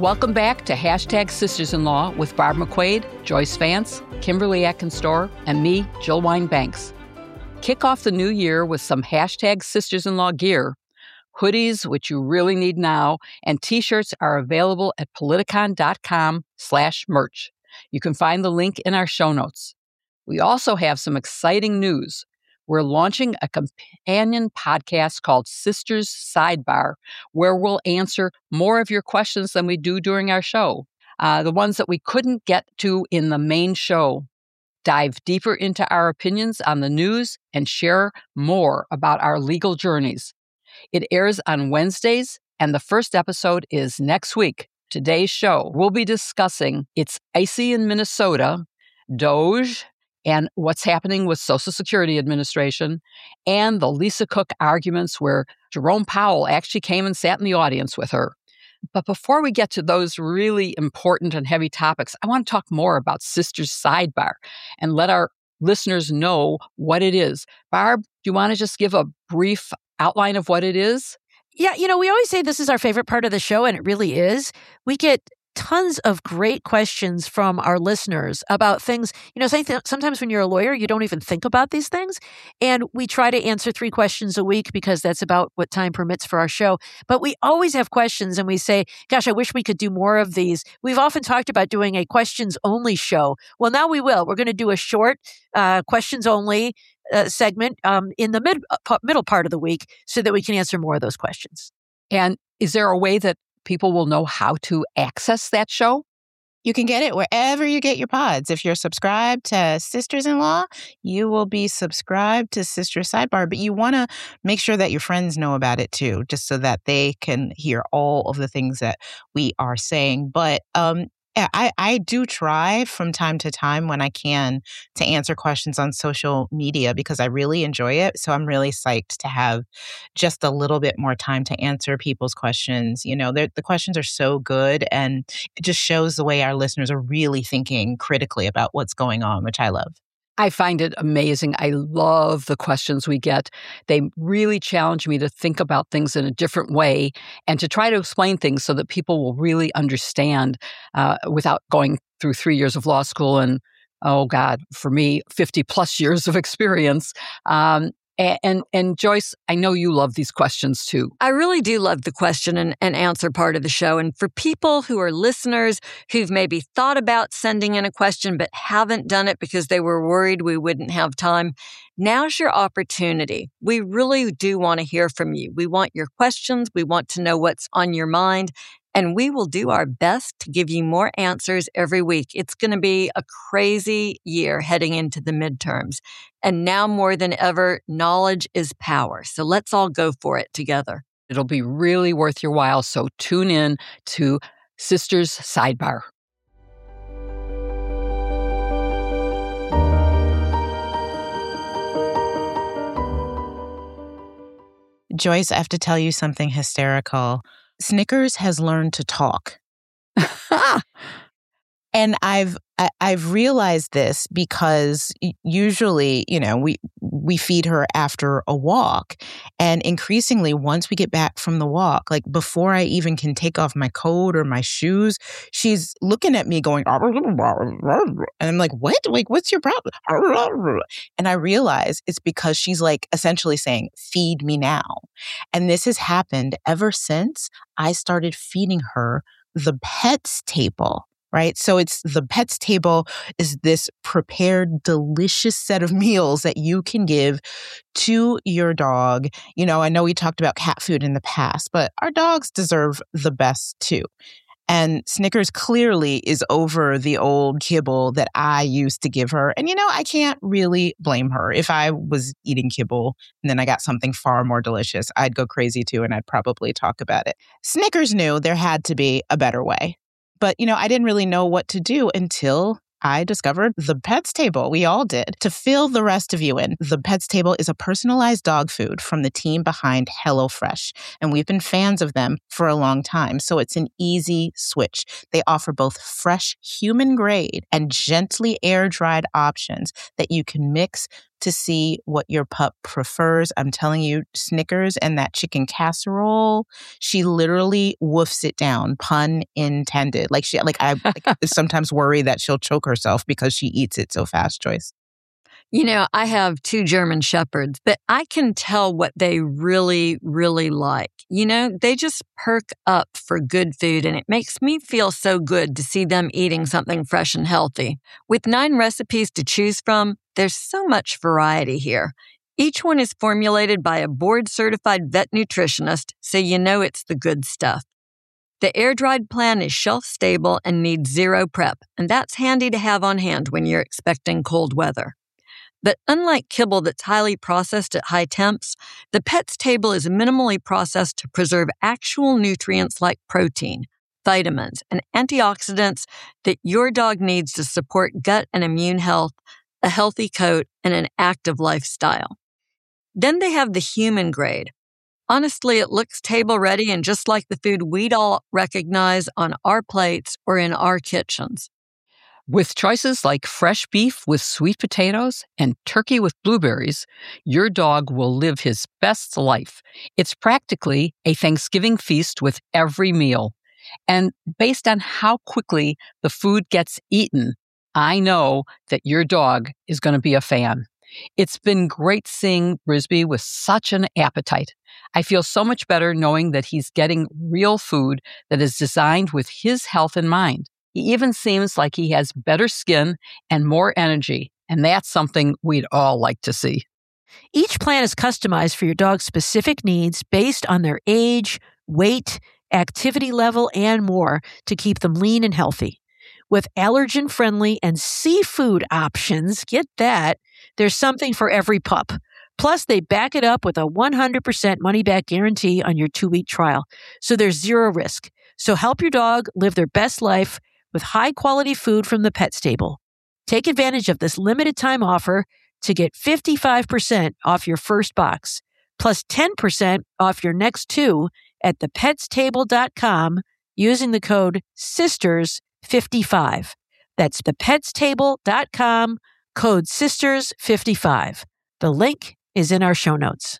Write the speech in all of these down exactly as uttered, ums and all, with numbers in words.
Welcome back to Hashtag Sisters-in-Law with Barb McQuaid, Joyce Vance, Kimberly Atkinstor, and me, Jill Wine-Banks. Kick off the new year with some Hashtag Sisters-in-Law gear. Hoodies, which you really need now, and T-shirts are available at politicon.com slash merch. You can find the link in our show notes. We also have some exciting news. We're launching a companion podcast called Sisters Sidebar, where we'll answer more of your questions than we do during our show. Uh, the ones that we couldn't get to in the main show. Dive deeper into our opinions on the news and share more about our legal journeys. It airs on Wednesdays, and the first episode is next week. Today's show, we'll be discussing It's Icy in Minnesota, Doge, and what's happening with Social Security Administration, and the Lisa Cook arguments where Jerome Powell actually came and sat in the audience with her. But before we get to those really important and heavy topics, I want to talk more about Sisters Sidebar and let our listeners know what it is. Barb, do you want to just give a brief outline of what it is? Yeah, you know, we always say this is our favorite part of the show, and it really is. We get tons of great questions from our listeners about things. You know, sometimes when you're a lawyer, you don't even think about these things. And we try to answer three questions a week because that's about what time permits for our show. But we always have questions and we say, gosh, I wish we could do more of these. We've often talked about doing a questions only show. Well, now we will. We're going to do a short uh, questions only uh, segment um, in the mid, uh, middle part of the week so that we can answer more of those questions. And is there a way that people will know how to access that show? You can get it wherever you get your pods. If you're subscribed to Sisters-in-Law, you will be subscribed to Sisters Sidebar, but you want to make sure that your friends know about it too, just so that they can hear all of the things that we are saying. But um, yeah, I, I do try from time to time when I can to answer questions on social media because I really enjoy it. So I'm really psyched to have just a little bit more time to answer people's questions. You know, the questions are so good and it just shows the way our listeners are really thinking critically about what's going on, which I love. I find it amazing. I love the questions we get. They really challenge me to think about things in a different way and to try to explain things so that people will really understand uh, without going through three years of law school and, oh God, for me, fifty plus years of experience. Um, and, and, and Joyce, I know you love these questions too. I really do love the question and, and answer part of the show. And for people who are listeners who've maybe thought about sending in a question but haven't done it because they were worried we wouldn't have time, now's your opportunity. We really do want to hear from you. We want your questions. We want to know what's on your mind. And we will do our best to give you more answers every week. It's going to be a crazy year heading into the midterms. And now more than ever, knowledge is power. So let's all go for it together. It'll be really worth your while. So tune in to Sisters Sidebar. Joyce, I have to tell you something hysterical. Snickers has learned to talk. And I've I, I've realized this because usually, you know, we we feed her after a walk. And increasingly, once we get back from the walk, like before I even can take off my coat or my shoes, she's looking at me going, and I'm like, what? Like, what's your problem? And I realize it's because she's like essentially saying, feed me now. And this has happened ever since I started feeding her the Pets table. Right? So it's the Pets table is this prepared, delicious set of meals that you can give to your dog. You know, I know we talked about cat food in the past, but our dogs deserve the best too. And Snickers clearly is over the old kibble that I used to give her. And, you know, I can't really blame her. If I was eating kibble and then I got something far more delicious, I'd go crazy too, and I'd probably talk about it. Snickers knew there had to be a better way. But, you know, I didn't really know what to do until I discovered the Pets Table. We all did. To fill the rest of you in, the Pets Table is a personalized dog food from the team behind HelloFresh. And we've been fans of them for a long time. So it's an easy switch. They offer both fresh human grade and gently air-dried options that you can mix to see what your pup prefers. I'm telling you, Snickers and that chicken casserole, she literally woofs it down, pun intended. Like she, like I like, sometimes worry that she'll choke herself because she eats it so fast, Joyce. You know, I have two German Shepherds, but I can tell what they really, really like. You know, they just perk up for good food, and it makes me feel so good to see them eating something fresh and healthy. With nine recipes to choose from, there's so much variety here. Each one is formulated by a board-certified vet nutritionist, so you know it's the good stuff. The air-dried plan is shelf-stable and needs zero prep, and that's handy to have on hand when you're expecting cold weather. But unlike kibble that's highly processed at high temps, the Pets Table is minimally processed to preserve actual nutrients like protein, vitamins, and antioxidants that your dog needs to support gut and immune health, a healthy coat, and an active lifestyle. Then they have the human grade. Honestly, it looks table-ready and just like the food we'd all recognize on our plates or in our kitchens. With choices like fresh beef with sweet potatoes and turkey with blueberries, your dog will live his best life. It's practically a Thanksgiving feast with every meal. And based on how quickly the food gets eaten, I know that your dog is going to be a fan. It's been great seeing Brisby with such an appetite. I feel so much better knowing that he's getting real food that is designed with his health in mind. He even seems like he has better skin and more energy, and that's something we'd all like to see. Each plan is customized for your dog's specific needs based on their age, weight, activity level, and more to keep them lean and healthy. With allergen-friendly and seafood options, get that, there's something for every pup. Plus, they back it up with a one hundred percent money-back guarantee on your two-week trial, so there's zero risk. So help your dog live their best life with high-quality food from the Pets Table. Take advantage of this limited-time offer to get fifty-five percent off your first box, plus ten percent off your next two at the pets table dot com using the code sisters fifty-five. That's the pets table dot com, code sisters fifty-five. The link is in our show notes.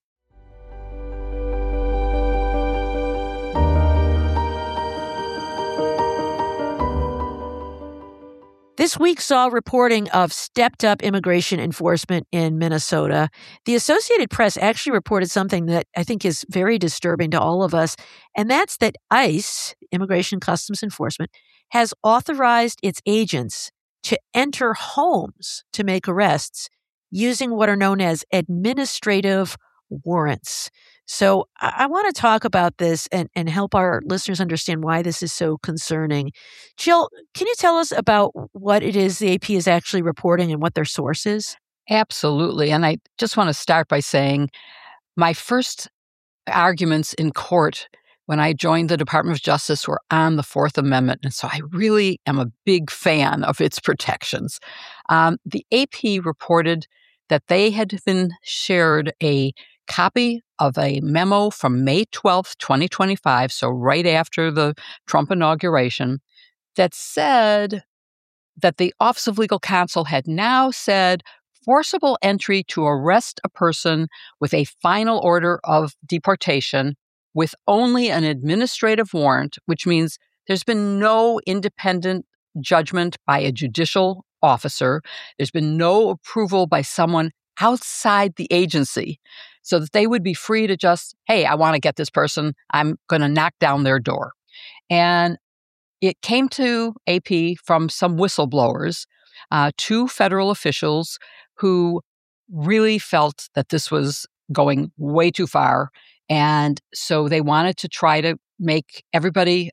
This week saw reporting of stepped-up immigration enforcement in Minnesota. The Associated Press actually reported something that I think is very disturbing to all of us, and that's that ICE, Immigration Customs Enforcement, has authorized its agents to enter homes to make arrests using what are known as administrative warrants. So I, I want to talk about this and, and help our listeners understand why this is so concerning. Jill, can you tell us about what it is the A P is actually reporting and what their source is? Absolutely. And I just want to start by saying my first arguments in court when I joined the Department of Justice were on the Fourth Amendment. And so I really am a big fan of its protections. Um, the A P reported that they had been shared a copy of a memo from May twelfth, twenty twenty-five, so right after the Trump inauguration, that said that the Office of Legal Counsel had now said forcible entry to arrest a person with a final order of deportation with only an administrative warrant, which means there's been no independent judgment by a judicial officer. There's been no approval by someone outside the agency, so that they would be free to just, hey, I want to get this person. I'm going to knock down their door. And it came to A P from some whistleblowers, uh, two federal officials who really felt that this was going way too far. And so they wanted to try to make everybody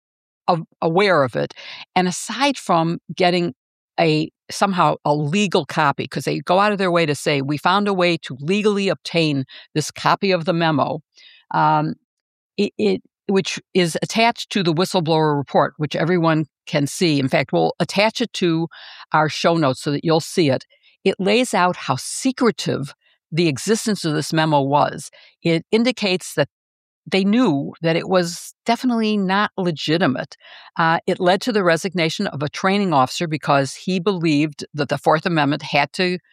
a- aware of it. And aside from getting a somehow a legal copy, because they go out of their way to say, we found a way to legally obtain this copy of the memo, um, it, it which is attached to the whistleblower report, which everyone can see. In fact, we'll attach it to our show notes so that you'll see it. It lays out how secretive the existence of this memo was. It indicates that they knew that it was definitely not legitimate. Uh, it led to the resignation of a training officer because he believed that the Fourth Amendment had to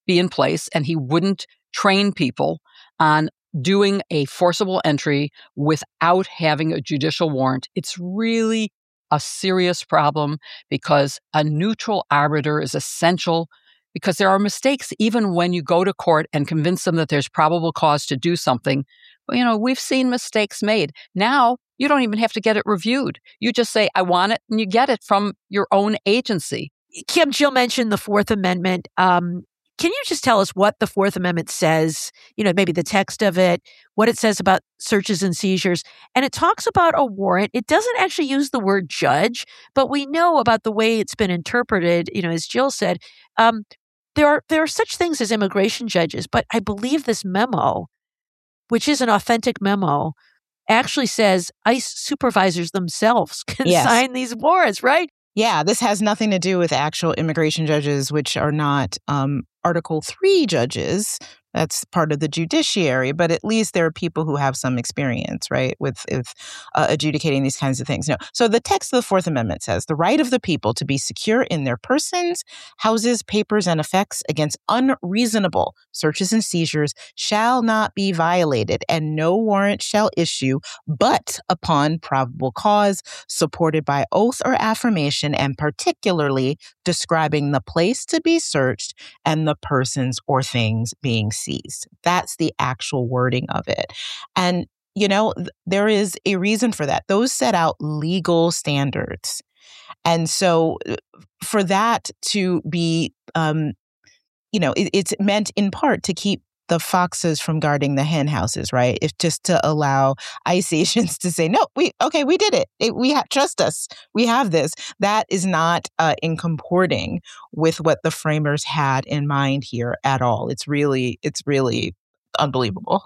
be in place, and he wouldn't train people on doing a forcible entry without having a judicial warrant. It's really a serious problem because a neutral arbiter is essential, because there are mistakes even when you go to court and convince them that there's probable cause to do something. Well, you know, we've seen mistakes made. Now, you don't even have to get it reviewed. You just say, I want it, and you get it from your own agency. Kim, Jill mentioned the Fourth Amendment. Um, can you just tell us what the Fourth Amendment says, you know, maybe the text of it, what it says about searches and seizures? And it talks about a warrant. It doesn't actually use the word judge, but we know about the way it's been interpreted, you know, as Jill said. Um, there are there are such things as immigration judges, but I believe this memo, which is an authentic memo, actually says ICE supervisors themselves can Yes. sign these warrants, right? Yeah, this has nothing to do with actual immigration judges, which are not um, Article three judges. That's part of the judiciary, but at least there are people who have some experience, right, with, with uh, adjudicating these kinds of things. No. So the text of the Fourth Amendment says, the right of the people to be secure in their persons, houses, papers, and effects against unreasonable searches and seizures shall not be violated, and no warrant shall issue but upon probable cause, supported by oath or affirmation, and particularly describing the place to be searched and the persons or things being seized. That's the actual wording of it. And, you know, th- there is a reason for that. Those set out legal standards. And so uh, for that to be, um, you know, it, it's meant in part to keep the foxes from guarding the hen houses, right? It's just to allow ICE agents to say, no, we, okay, we did it. it we ha- trust us. We have this. That is not uh, in comporting with what the framers had in mind here at all. It's really, it's really unbelievable.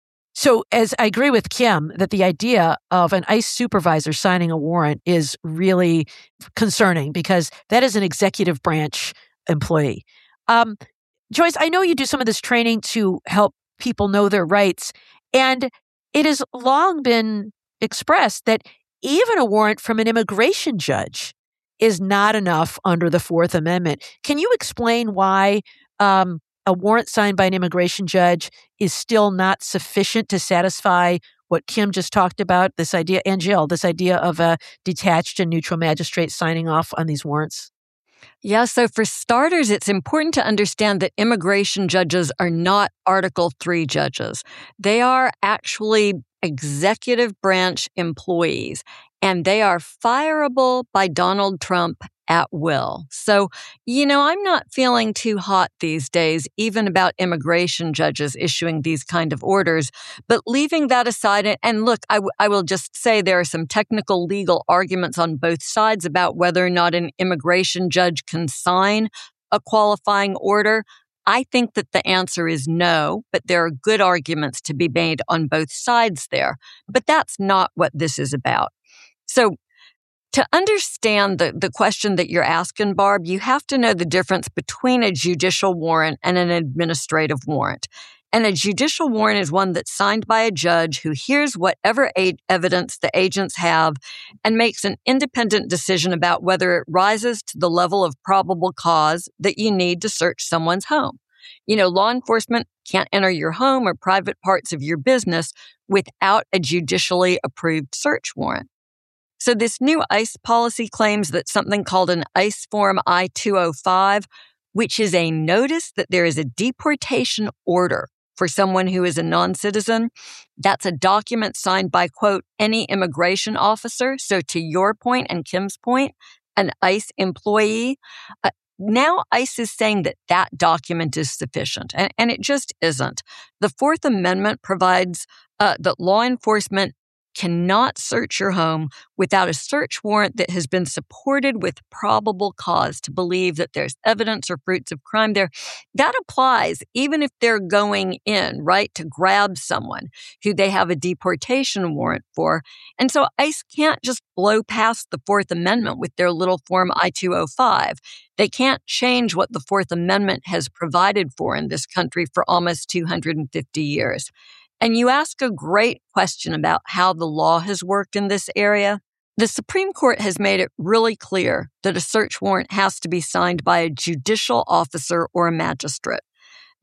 So as I agree with Kim that the idea of an ICE supervisor signing a warrant is really concerning because that is an executive branch employee. Um, Joyce, I know you do some of this training to help people know their rights, and it has long been expressed that even a warrant from an immigration judge is not enough under the Fourth Amendment. Can you explain why um, a warrant signed by an immigration judge is still not sufficient to satisfy what Kim just talked about, this idea, and Jill, this idea of a detached and neutral magistrate signing off on these warrants? Yeah, so for starters, it's important to understand that immigration judges are not Article three judges. They are actually executive branch employees, and they are fireable by Donald Trump at will. So, you know, I'm not feeling too hot these days, even about immigration judges issuing these kind of orders. But leaving that aside, and look, I, w- I will just say there are some technical legal arguments on both sides about whether or not an immigration judge can sign a qualifying order. I think that the answer is no, but there are good arguments to be made on both sides there. But that's not what this is about. So, to understand the, the question that you're asking, Barb, you have to know the difference between a judicial warrant and an administrative warrant. And a judicial warrant is one that's signed by a judge who hears whatever a- evidence the agents have and makes an independent decision about whether it rises to the level of probable cause that you need to search someone's home. You know, law enforcement can't enter your home or private parts of your business without a judicially approved search warrant. So this new ICE policy claims that something called an ICE Form I two oh five, which is a notice that there is a deportation order for someone who is a non-citizen, that's a document signed by, quote, any immigration officer. So to your point and Kim's point, an ICE employee. Uh, now ICE is saying that that document is sufficient, and, and it just isn't. The Fourth Amendment provides uh, that law enforcement cannot search your home without a search warrant that has been supported with probable cause to believe that there's evidence or fruits of crime there. That applies even if they're going in, right, to grab someone who they have a deportation warrant for. And so ICE can't just blow past the Fourth Amendment with their little Form I two oh five. They can't change what the Fourth Amendment has provided for in this country for almost two hundred fifty years. And you ask a great question about how the law has worked in this area. The Supreme Court has made it really clear that a search warrant has to be signed by a judicial officer or a magistrate.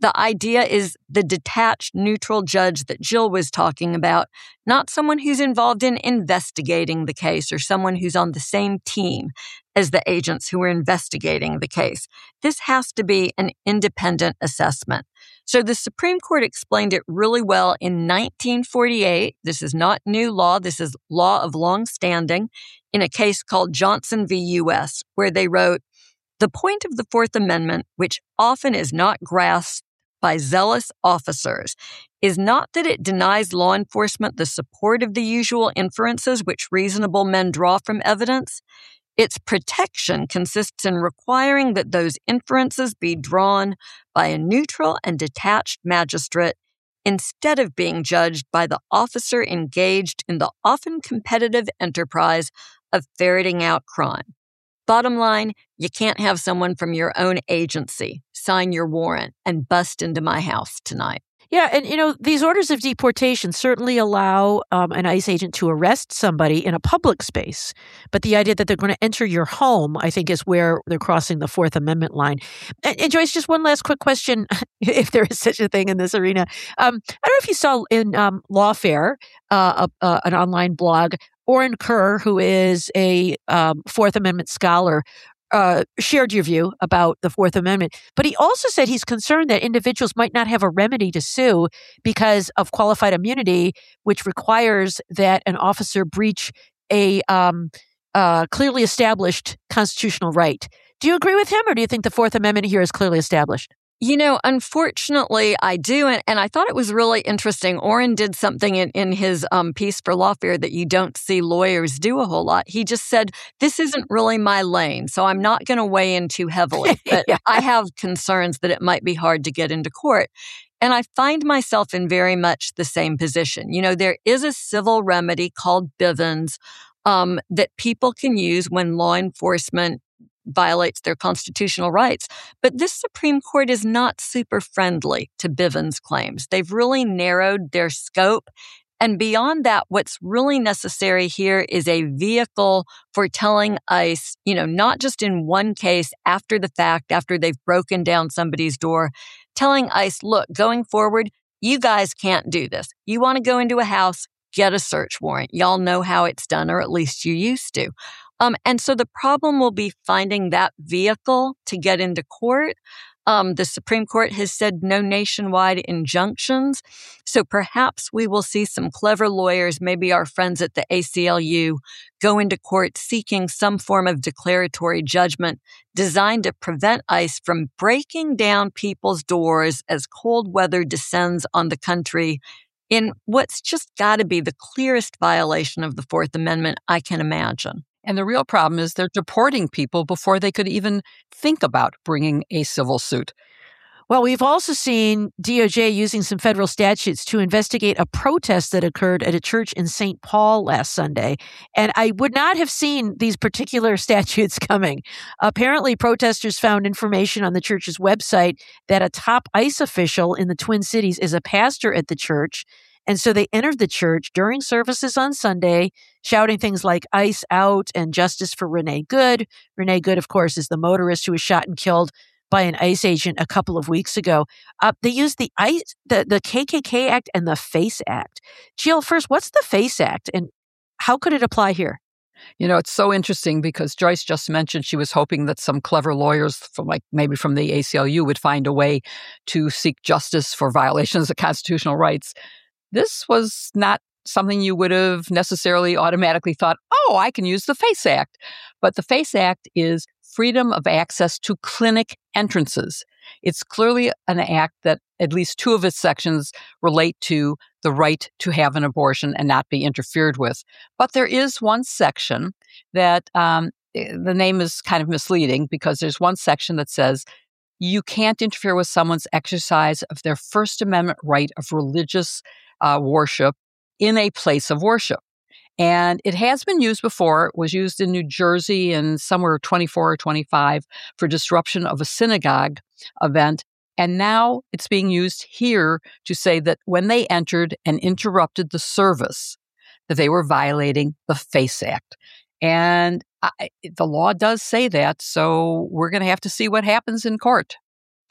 The idea is the detached, neutral judge that Jill was talking about, not someone who's involved in investigating the case or someone who's on the same team as the agents who are investigating the case. This has to be an independent assessment. So the Supreme Court explained it really well in nineteen forty-eight. This is not new law. This is law of long standing in a case called Johnson v. U S, where they wrote, "The point of the Fourth Amendment, which often is not grasped by zealous officers, is not that it denies law enforcement the support of the usual inferences which reasonable men draw from evidence. Its protection consists in requiring that those inferences be drawn by a neutral and detached magistrate instead of being judged by the officer engaged in the often competitive enterprise of ferreting out crime. Bottom line, you can't have someone from your own agency sign your warrant and bust into my house tonight." Yeah, and you know, these orders of deportation certainly allow um, an ICE agent to arrest somebody in a public space. But the idea that they're going to enter your home, I think, is where they're crossing the Fourth Amendment line. And, and Joyce, just one last quick question, if there is such a thing in this arena. Um, I don't know if you saw in um, Lawfare, uh, a, uh, an online blog, Oren Kerr, who is a um, Fourth Amendment scholar, uh, shared your view about the Fourth Amendment. But he also said he's concerned that individuals might not have a remedy to sue because of qualified immunity, which requires that an officer breach a um, uh, clearly established constitutional right. Do you agree with him, or do you think the Fourth Amendment here is clearly established? You know, unfortunately, I do. And, and I thought it was really interesting. Oren did something in, in his um, piece for Lawfare that you don't see lawyers do a whole lot. He just said, this isn't really my lane, so I'm not going to weigh in too heavily. But yeah. I have concerns that it might be hard to get into court. And I find myself in very much the same position. You know, there is a civil remedy called Bivens um, that people can use when law enforcement violates their constitutional rights. But this Supreme Court is not super friendly to Bivens claims. They've really narrowed their scope. And beyond that, what's really necessary here is a vehicle for telling ICE, you know, not just in one case after the fact, after they've broken down somebody's door, telling ICE, look, going forward, you guys can't do this. You want to go into a house, get a search warrant. Y'all know how it's done, or at least you used to. Um, and so the problem will be finding that vehicle to get into court. Um, the Supreme Court has said no nationwide injunctions. So perhaps we will see some clever lawyers, maybe our friends at the A C L U, go into court seeking some form of declaratory judgment designed to prevent ICE from breaking down people's doors as cold weather descends on the country in what's just got to be the clearest violation of the Fourth Amendment I can imagine. And the real problem is they're deporting people before they could even think about bringing a civil suit. Well, we've also seen D O J using some federal statutes to investigate a protest that occurred at a church in Saint Paul last Sunday. And I would not have seen these particular statutes coming. Apparently, protesters found information on the church's website that a top ICE official in the Twin Cities is a pastor at the church. And so they entered the church during services on Sunday, shouting things like ICE out and justice for Renee Good. Renee Good, of course, is the motorist who was shot and killed by an ICE agent a couple of weeks ago. Uh, they used the ICE, the, the K K K Act and the FACE Act. Jill, first, what's the FACE Act and how could it apply here? You know, it's so interesting because Joyce just mentioned she was hoping that some clever lawyers from like maybe from the A C L U would find a way to seek justice for violations of constitutional rights. This was not something you would have necessarily automatically thought, oh, I can use the FACE Act. But the FACE Act is freedom of access to clinic entrances. It's clearly an act that at least two of its sections relate to the right to have an abortion and not be interfered with. But there is one section that um, the name is kind of misleading because there's one section that says you can't interfere with someone's exercise of their First Amendment right of religious uh, worship in a place of worship. And it has been used before. It was used in New Jersey and somewhere twenty-four or twenty-five for disruption of a synagogue event. And now it's being used here to say that when they entered and interrupted the service, that they were violating the FACE Act. And I, the law does say that, so we're going to have to see what happens in court.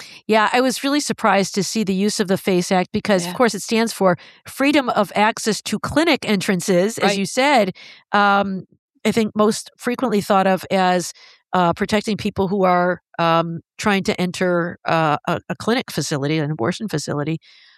Yeah, I was really surprised to see the use of the FACE Act because, Yeah. of course, it stands for Freedom of Access to Clinic Entrances, as Right. you said. Um, I think most frequently thought of as uh, protecting people who are um, trying to enter uh, a, a clinic facility, an abortion facility.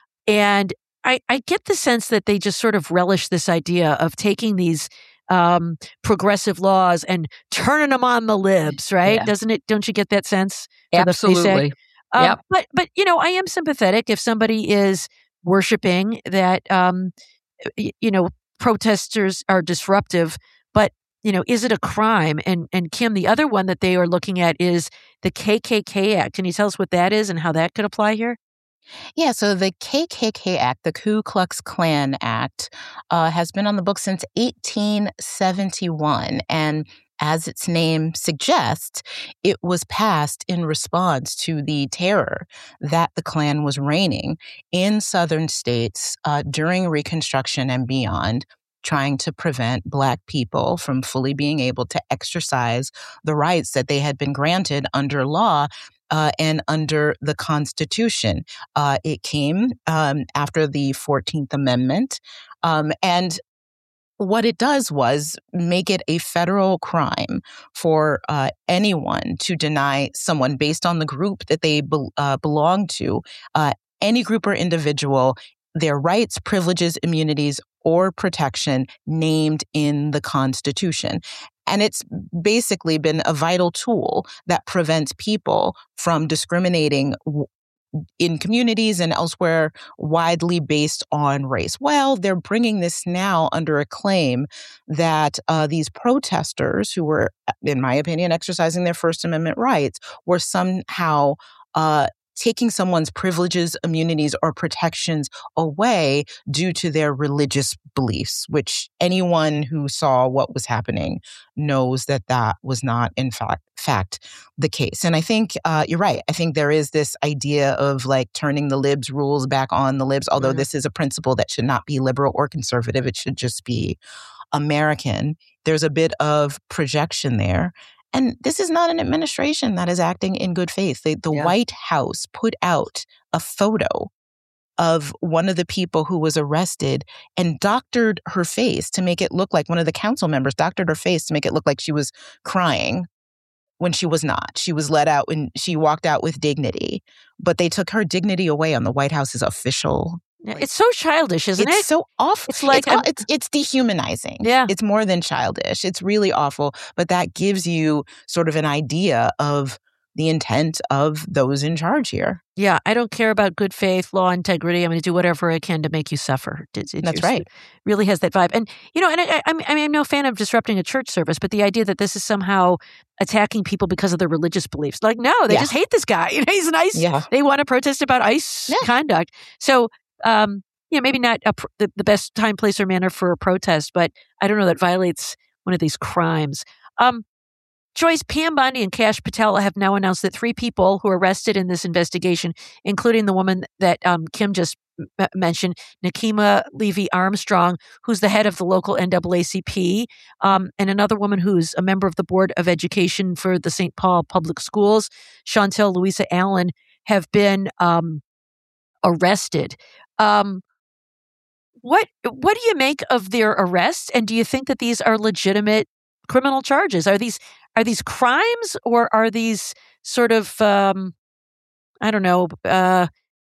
And I, I get the sense that they just sort of relish this idea of taking these um, progressive laws and turning them on the libs, right? Yeah. Doesn't it? Don't you get that sense? For the FACE Act? Absolutely. Um, Yep. But, but you know, I am sympathetic if somebody is worshiping that, um, y- you know, protesters are disruptive. But, you know, is it a crime? And, and Kim, the other one that they are looking at is the K K K Act. Can you tell us what that is and how that could apply here? Yeah, so the K K K Act, the Ku Klux Klan Act, uh, has been on the books since eighteen seventy-one. And as its name suggests, it was passed in response to the terror that the Klan was reigning in southern states uh, during Reconstruction and beyond, trying to prevent Black people from fully being able to exercise the rights that they had been granted under law uh, and under the Constitution. Uh, it came um, after the fourteenth Amendment. Um, and what it does was make it a federal crime for uh, anyone to deny someone based on the group that they be- uh, belong to, uh, any group or individual, their rights, privileges, immunities, or protection named in the Constitution. And it's basically been a vital tool that prevents people from discriminating w- in communities and elsewhere widely based on race. Well, they're bringing this now under a claim that uh, these protesters who were, in my opinion, exercising their First Amendment rights were somehow uh, taking someone's privileges, immunities, or protections away due to their religious beliefs, which anyone who saw what was happening knows that that was not, in fact, fact the case. And I think uh, you're right. I think there is this idea of like turning the libs rules back on the libs, although Mhm. this is a principle that should not be liberal or conservative. It should just be American. There's a bit of projection there. And this is not an administration that is acting in good faith. The, the Yeah. White House put out a photo of one of the people who was arrested and doctored her face to make it look like one of the council members doctored her face to make it look like she was crying when she was not. She was let out and she walked out with dignity. But they took her dignity away on the White House's official. Yeah, It's so childish, isn't It's it? so awful. It's like it's, aw- I'm- it's it's dehumanizing. Yeah. It's more than childish. It's really awful. But that gives you sort of an idea of the intent of those in charge here. Yeah, I don't care about good faith, law, integrity. I'm going to do whatever I can to make you suffer. It, it That's just right. really has that vibe. And, you know, and I, I, I mean, I'm no fan of disrupting a church service, but the idea that this is somehow attacking people because of their religious beliefs. Like, no, they Yeah. just hate this guy. You know, he's nice. Yeah. They want to protest about ICE Yeah. conduct. So, um, you know, maybe not a, pr- the, the best time, place, or manner for a protest, but I don't know, that violates one of these crimes. Um, Joyce, Pam Bondi and Kash Patel have now announced that three people who were arrested in this investigation, including the woman that um, Kim just m- mentioned, Nakima Levy Armstrong, who's the head of the local N double A C P, um, and another woman who's a member of the Board of Education for the Saint Paul Public Schools, Chantel Louisa Allen, have been um, arrested. Um, what what do you make of their arrests, and do you think that these are legitimate criminal charges? Are these are these crimes, or are these sort of um, I don't know uh,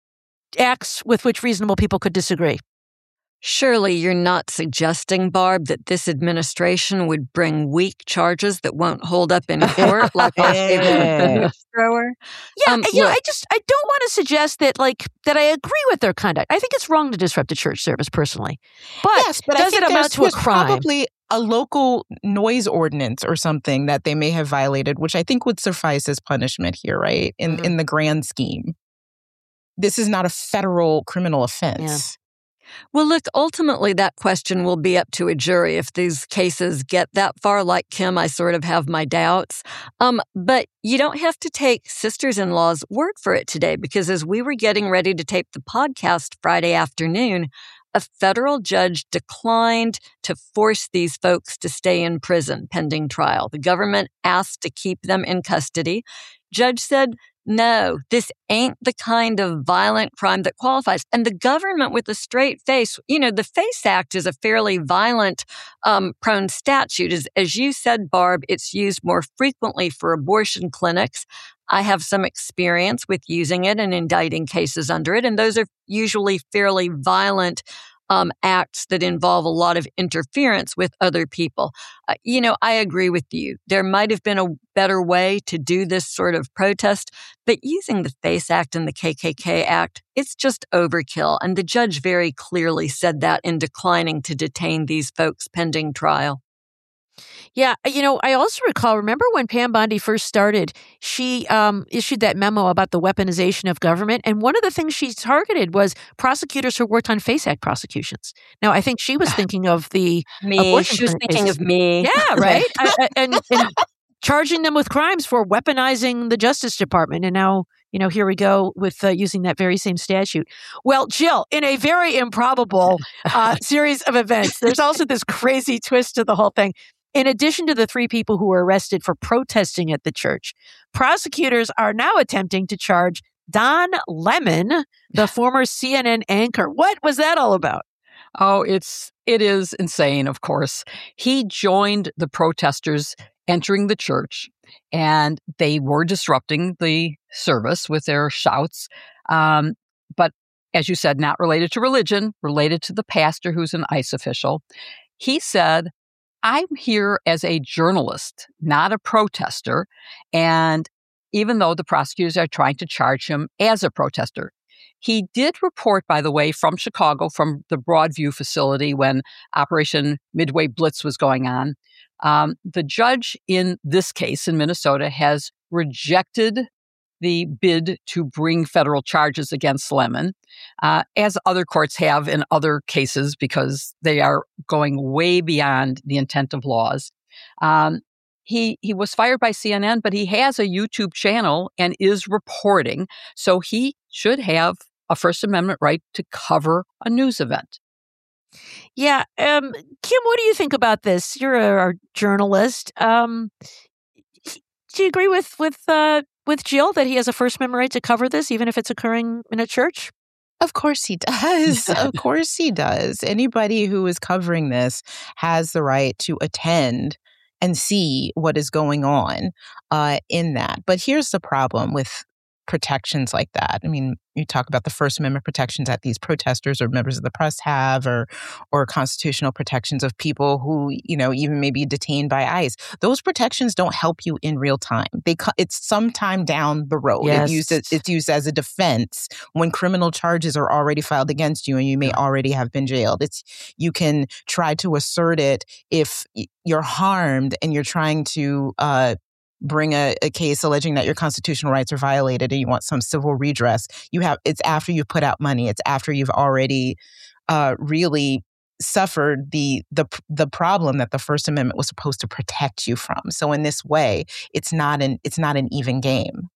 acts with which reasonable people could disagree? Surely you're not suggesting, Barb, that this administration would bring weak charges that won't hold up in court like our favorite beach thrower? Yeah, Um, you know, look- I just I don't want to suggest that like that I agree with their conduct. I think it's wrong to disrupt a church service personally, but, yes, but does I think it amount there's, to a there's crime? probably a local noise ordinance or something that they may have violated, which I think would suffice as punishment here, right? In Mhm. in the grand scheme. This is not a federal criminal offense. Well, look, ultimately that question will be up to a jury if these cases get that far. Like Kim, I sort of have my doubts. Um, but you don't have to take sisters-in-law's word for it today, because as we were getting ready to tape the podcast Friday afternoon, a federal judge declined to force these folks to stay in prison pending trial. The government asked to keep them in custody. Judge said, no, this ain't the kind of violent crime that qualifies. And the government with a straight face, you know, the FACE Act is a fairly violent um, prone statute. As, as you said, Barb, it's used more frequently for abortion clinics. I have some experience with using it and indicting cases under it. And those are usually fairly violent Um, acts that involve a lot of interference with other people. Uh, you know, I agree with you. There might have been a better way to do this sort of protest, but using the FACE Act and the K K K Act, it's just overkill. And the judge very clearly said that in declining to detain these folks pending trial. Yeah, you know, I also recall, remember when Pam Bondi first started, she um, issued that memo about the weaponization of government, and one of the things she targeted was prosecutors who worked on FACE Act prosecutions. Now, I think she was thinking of the Me, abortion she was clinic thinking cases. of me. Yeah, right? I, I, and, and charging them with crimes for weaponizing the Justice Department, and now, you know, here we go with uh, using that very same statute. Well, Jill, in a very improbable uh, series of events, there's also this crazy twist to the whole thing. In addition to the three people who were arrested for protesting at the church, prosecutors are now attempting to charge Don Lemon, the former C N N anchor. What was that all about? Oh, it's it is insane, of course. He joined the protesters entering the church, and they were disrupting the service with their shouts. Um, but as you said, not related to religion, related to the pastor who's an ICE official. He said, I'm here as a journalist, not a protester. And even though the prosecutors are trying to charge him as a protester, he did report, by the way, from Chicago, from the Broadview facility when Operation Midway Blitz was going on. Um, the judge in this case in Minnesota has rejected the bid to bring federal charges against Lemon, uh, as other courts have in other cases, because they are going way beyond the intent of laws. Um, he he was fired by C N N, but he has a YouTube channel and is reporting, so he should have a First Amendment right to cover a news event. Yeah, um, Kim, what do you think about this? You're a, a journalist. Um, do you agree with with uh, with Jill that he has a First Amendment right to cover this, even if it's occurring in a church? Of course he does. Of course he does. Anybody who is covering this has the right to attend and see what is going on uh, in that. But here's the problem with protections like that. I mean, you talk about the First Amendment protections that these protesters or members of the press have, or or constitutional protections of people who, you know, even may be detained by ICE. Those protections don't help you in real time. They co- it's sometime down the road. Yes. It used as, it's used as a defense when criminal charges are already filed against you and you may yeah. already have been jailed. It's you can try to assert it if you're harmed and you're trying to uh, bring a, a case alleging that your constitutional rights are violated and you want some civil redress. You have it's after you've put out money. It's after you've already uh, really suffered the the the problem that the First Amendment was supposed to protect you from. So in this way, it's not an it's not an even game.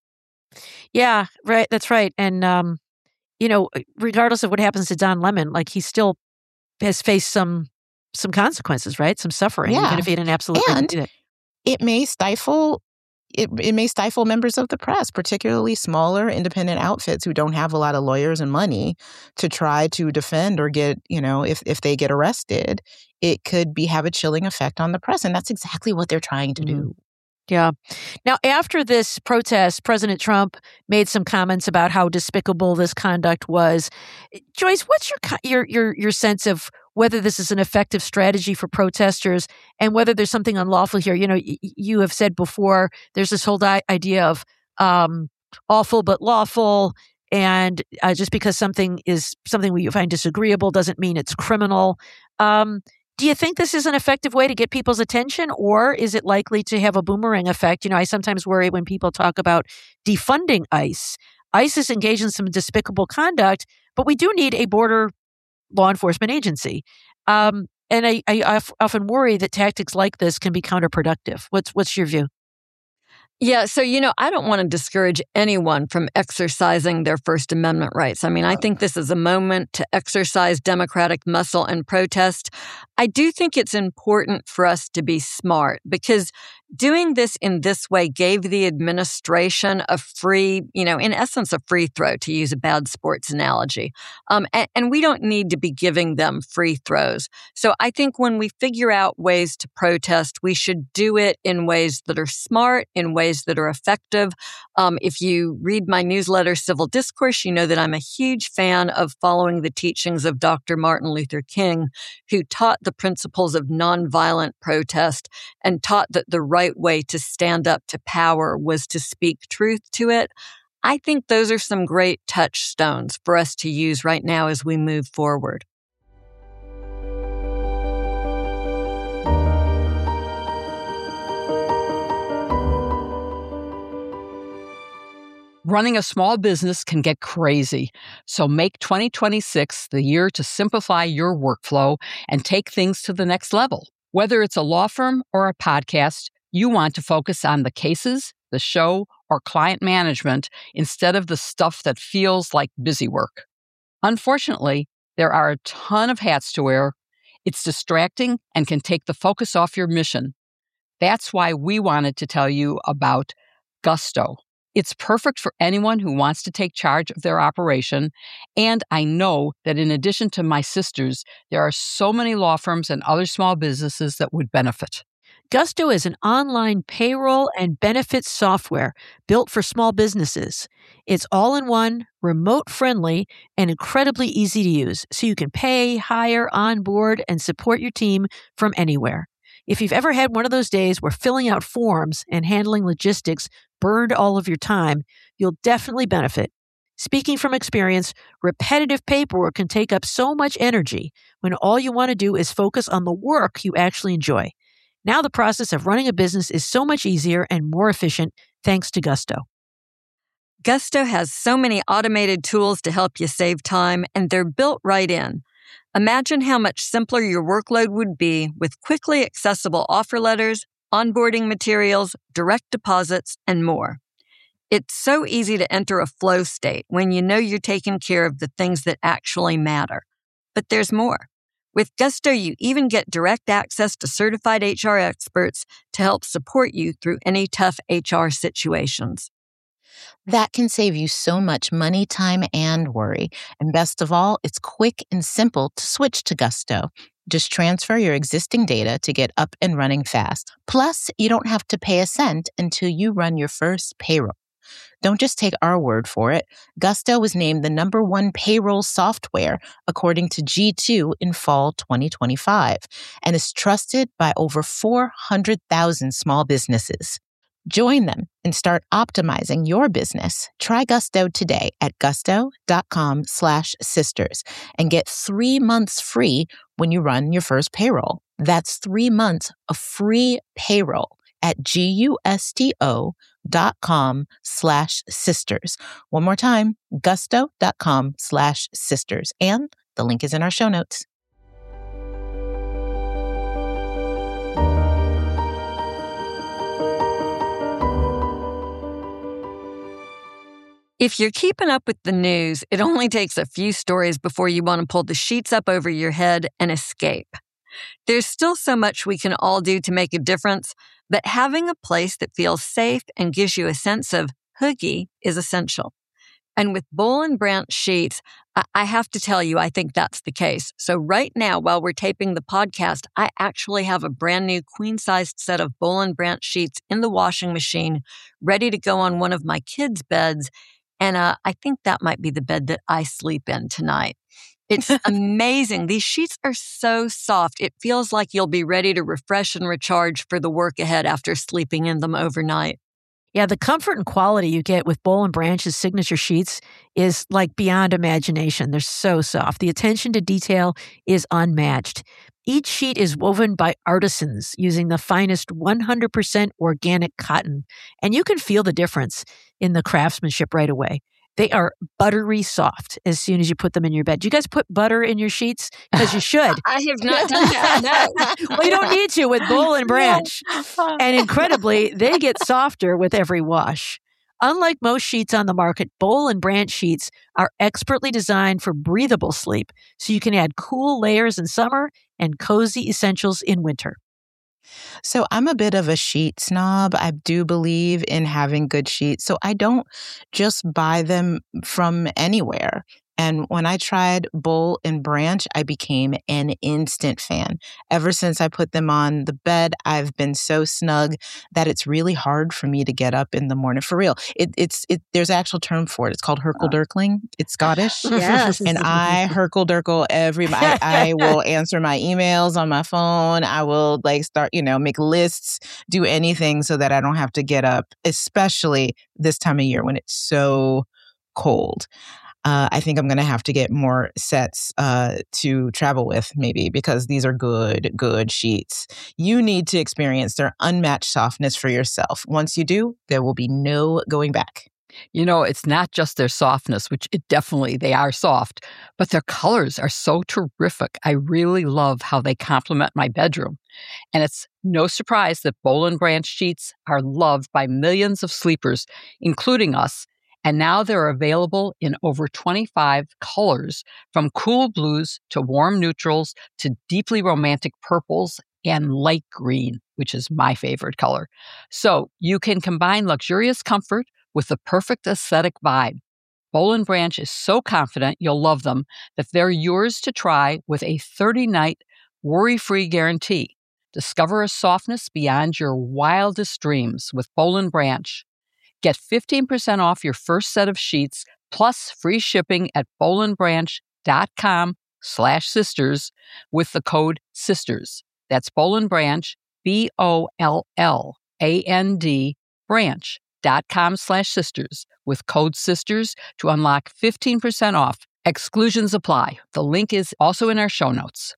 Yeah, right. That's right. And um, you know, regardless of what happens to Don Lemon, like he still has faced some some consequences, right? Some suffering, yeah. even if he didn't absolutely and do it. It may stifle. It, it may stifle members of the press, particularly smaller independent outfits who don't have a lot of lawyers and money to try to defend or get, you know, if, if they get arrested, it could be have a chilling effect on the press. And that's exactly what they're trying to do. Yeah. Now, after this protest, President Trump made some comments about how despicable this conduct was. Joyce, what's your your your your sense of whether this is an effective strategy for protesters and whether there's something unlawful here? You know, y- you have said before there's this whole di- idea of um, awful but lawful, and uh, just because something is something we find disagreeable doesn't mean it's criminal. Um, Do you think this is an effective way to get people's attention, or is it likely to have a boomerang effect? You know, I sometimes worry when people talk about defunding ICE. ICE is engaged in some despicable conduct, but we do need a border law enforcement agency. Um, and I, I, I often worry that tactics like this can be counterproductive. What's what's your view? Yeah, so, you know, I don't want to discourage anyone from exercising their First Amendment rights. I mean, I think this is a moment to exercise democratic muscle and protest. I do think it's important for us to be smart because Doing this in this way gave the administration a free, you know, in essence, a free throw, to use a bad sports analogy. Um, and, and we don't need to be giving them free throws. So I think when we figure out ways to protest, we should do it in ways that are smart, in ways that are effective. Um, if you read my newsletter, Civil Discourse, you know that I'm a huge fan of following the teachings of Doctor Martin Luther King, who taught the principles of nonviolent protest and taught that the right way to stand up to power was to speak truth to it. I think those are some great touchstones for us to use right now as we move forward. Running a small business can get crazy, so make twenty twenty-six the year to simplify your workflow and take things to the next level. Whether it's a law firm or a podcast, you want to focus on the cases, the show, or client management instead of the stuff that feels like busy work. Unfortunately, there are a ton of hats to wear. It's distracting and can take the focus off your mission. That's why we wanted to tell you about Gusto. It's perfect for anyone who wants to take charge of their operation, and I know that in addition to my sisters, there are so many law firms and other small businesses that would benefit. Gusto is an online payroll and benefits software built for small businesses. It's all-in-one, remote-friendly, and incredibly easy to use, so you can pay, hire, onboard, and support your team from anywhere. If you've ever had one of those days where filling out forms and handling logistics burned all of your time, you'll definitely benefit. Speaking from experience, repetitive paperwork can take up so much energy when all you want to do is focus on the work you actually enjoy. Now the process of running a business is so much easier and more efficient thanks to Gusto. Gusto has so many automated tools to help you save time, and they're built right in. Imagine how much simpler your workload would be with quickly accessible offer letters, onboarding materials, direct deposits, and more. It's so easy to enter a flow state when you know you're taking care of the things that actually matter. But there's more. With Gusto, you even get direct access to certified H R experts to help support you through any tough H R situations. That can save you so much money, time, and worry. And best of all, it's quick and simple to switch to Gusto. Just transfer your existing data to get up and running fast. Plus, you don't have to pay a cent until you run your first payroll. Don't just take our word for it. Gusto was named the number one payroll software according to G two in fall twenty twenty-five and is trusted by over four hundred thousand small businesses. Join them and start optimizing your business. Try Gusto today at gusto.com slash sisters and get three months free when you run your first payroll. That's three months of free payroll at gusto dot com slash sisters. One more time, gusto.com slash sisters. And the link is in our show notes. If you're keeping up with the news, it only takes a few stories before you want to pull the sheets up over your head and escape. There's still so much we can all do to make a difference, but having a place that feels safe and gives you a sense of hoogie is essential. And with Boll and Branch sheets, I have to tell you, I think that's the case. So right now, while we're taping the podcast, I actually have a brand new queen-sized set of Boll and Branch sheets in the washing machine, ready to go on one of my kids' beds. And uh, I think that might be the bed that I sleep in tonight. It's amazing. These sheets are so soft. It feels like you'll be ready to refresh and recharge for the work ahead after sleeping in them overnight. Yeah, the comfort and quality you get with Boll and Branch's signature sheets is like beyond imagination. They're so soft. The attention to detail is unmatched. Each sheet is woven by artisans using the finest one hundred percent organic cotton, and you can feel the difference in the craftsmanship right away. They are buttery soft as soon as you put them in your bed. Do you guys put butter in your sheets? Because you should. I have not done that, no. Well, you don't need to with Boll and Branch. And incredibly, they get softer with every wash. Unlike most sheets on the market, Boll and Branch sheets are expertly designed for breathable sleep, so you can add cool layers in summer and cozy essentials in winter. So I'm a bit of a sheet snob. I do believe in having good sheets. So I don't just buy them from anywhere. And when I tried Boll and Branch, I became an instant fan. Ever since I put them on the bed, I've been so snug that it's really hard for me to get up in the morning. For real, it, it's it. There's an actual term for it. It's called Herkle-Dirkling. It's Scottish. Yes. And I Herkle-Dirkle every. I, I will answer my emails on my phone. I will like start, you know, make lists, do anything so that I don't have to get up, especially this time of year when it's so cold. Uh, I think I'm going to have to get more sets uh, to travel with, maybe, because these are good, good sheets. You need to experience their unmatched softness for yourself. Once you do, there will be no going back. You know, it's not just their softness, which it definitely, they are soft, but their colors are so terrific. I really love how they complement my bedroom. And it's no surprise that Boll and Branch sheets are loved by millions of sleepers, including us. And now they're available in over twenty-five colors, from cool blues to warm neutrals to deeply romantic purples and light green, which is my favorite color. So you can combine luxurious comfort with the perfect aesthetic vibe. Boll and Branch is so confident you'll love them that they're yours to try with a thirty-night worry-free guarantee. Discover a softness beyond your wildest dreams with Boll and Branch. Get fifteen percent off your first set of sheets plus free shipping at bollandbranch.com slash sisters with the code SISTERS. That's Boll and Branch, B O L L A N D, branch.com slash sisters with code SISTERS to unlock fifteen percent off. Exclusions apply. The link is also in our show notes.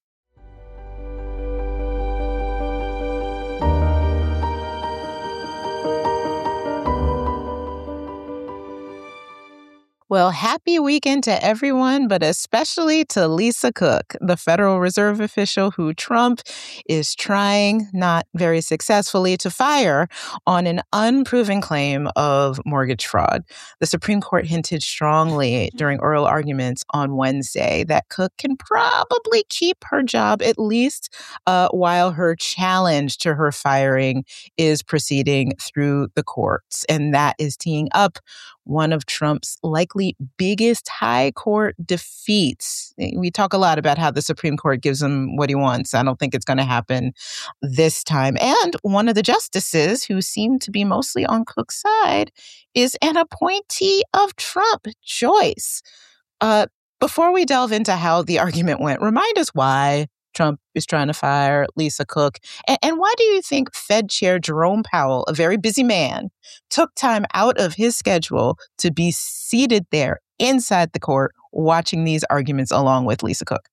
Well, happy weekend to everyone, but especially to Lisa Cook, the Federal Reserve official who Trump is trying, not very successfully, to fire on an unproven claim of mortgage fraud. The Supreme Court hinted strongly during oral arguments on Wednesday that Cook can probably keep her job, at least uh, while her challenge to her firing is proceeding through the courts. And that is teeing up one of Trump's likely biggest high court defeats. We talk a lot about how the Supreme Court gives him what he wants. I don't think it's going to happen this time. And one of the justices who seem to be mostly on Cook's side is an appointee of Trump, Joyce. Uh, before we delve into how the argument went, remind us why Trump is trying to fire Lisa Cook. And, and why do you think Fed Chair Jerome Powell, a very busy man, took time out of his schedule to be seated there inside the court watching these arguments along with Lisa Cook?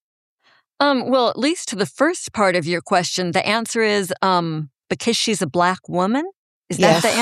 Um, well, at least to the first part of your question, the answer is um, because she's a Black woman. Is Yes. that the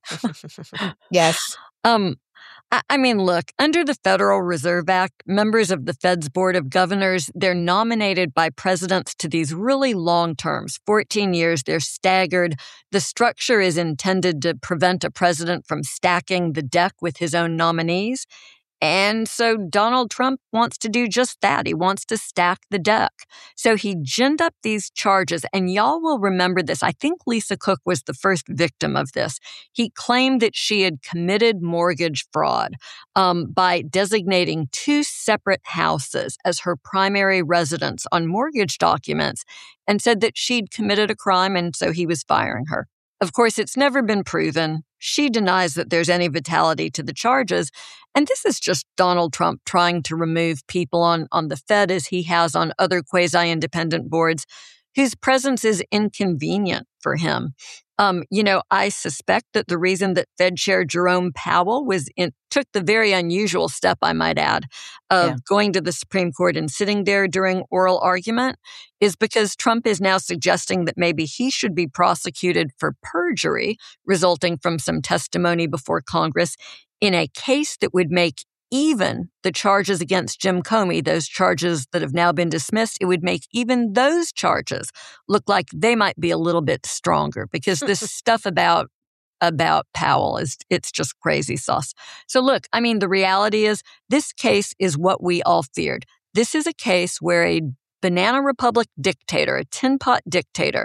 answer? Yes. Um, I, I mean, look, under the Federal Reserve Act, members of the Fed's Board of Governors, they're nominated by presidents to these really long terms, fourteen years. They're staggered. The structure is intended to prevent a president from stacking the deck with his own nominees. And so Donald Trump wants to do just that. He wants to stack the deck. So he ginned up these charges, and y'all will remember this. I think Lisa Cook was the first victim of this. He claimed that she had committed mortgage fraud um, by designating two separate houses as her primary residence on mortgage documents and said that she'd committed a crime, and so he was firing her. Of course, it's never been proven. She denies that there's any vitality to the charges. And this is just Donald Trump trying to remove people on, on the Fed, as he has on other quasi-independent boards, whose presence is inconvenient for him. Um, you know, I suspect that the reason that Fed Chair Jerome Powell was in, took the very unusual step, I might add, of yeah. going to the Supreme Court and sitting there during oral argument is because Trump is now suggesting that maybe he should be prosecuted for perjury resulting from some testimony before Congress in a case that would make even the charges against Jim Comey, those charges that have now been dismissed, it would make even those charges look like they might be a little bit stronger, because this stuff about about Powell is, it's just crazy sauce. So look, I mean, the reality is this case is what we all feared. This is a case where a banana republic dictator, a tin pot dictator,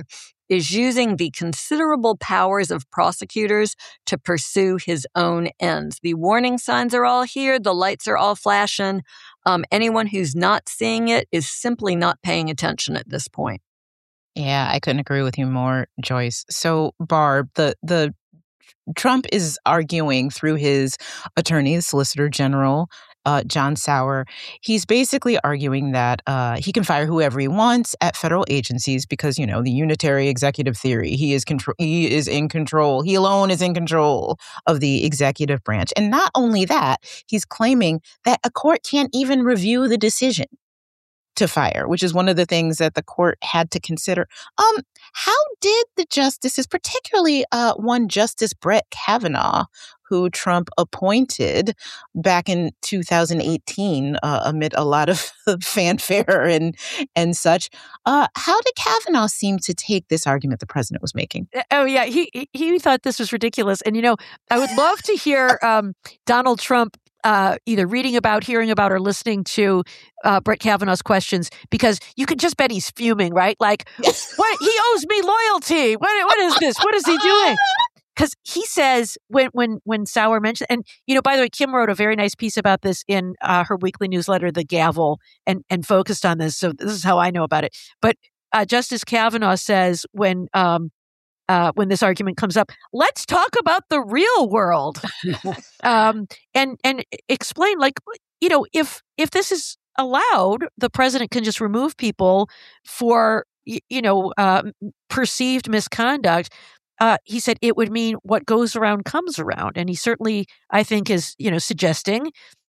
is using the considerable powers of prosecutors to pursue his own ends. The warning signs are all here. The lights are all flashing. Um, anyone who's not seeing it is simply not paying attention at this point. Yeah, I couldn't agree with you more, Joyce. So, Barb, the the Trump is arguing through his attorney, the Solicitor General, uh, John Sauer. He's basically arguing that uh, he can fire whoever he wants at federal agencies because, you know, the unitary executive theory. He is control. He is in control. He alone is in control of the executive branch. And not only that, he's claiming that a court can't even review the decision to fire, which is one of the things that the court had to consider. Um, how did the justices, particularly uh, one Justice Brett Kavanaugh, who Trump appointed back in two thousand eighteen uh, amid a lot of fanfare and and such, uh, how did Kavanaugh seem to take this argument the president was making? Oh, yeah, he he, he thought this was ridiculous. And, you know, I would love to hear um, Donald Trump Uh, either reading about, hearing about, or listening to uh, Brett Kavanaugh's questions, because you could just bet he's fuming, right? Like, what? He owes me loyalty. What? What is this? What is he doing? Because he says when when when Sauer mentioned, and you know, by the way, Kim wrote a very nice piece about this in uh, her weekly newsletter, The Gavel, and and focused on this. So this is how I know about it. But uh, Justice Kavanaugh says when. Um, Uh, when this argument comes up, let's talk about the real world, um, and and explain, like, you know, if if this is allowed, the president can just remove people for y- you know uh, perceived misconduct. Uh, he said it would mean what goes around comes around, and he certainly, I think, is you know suggesting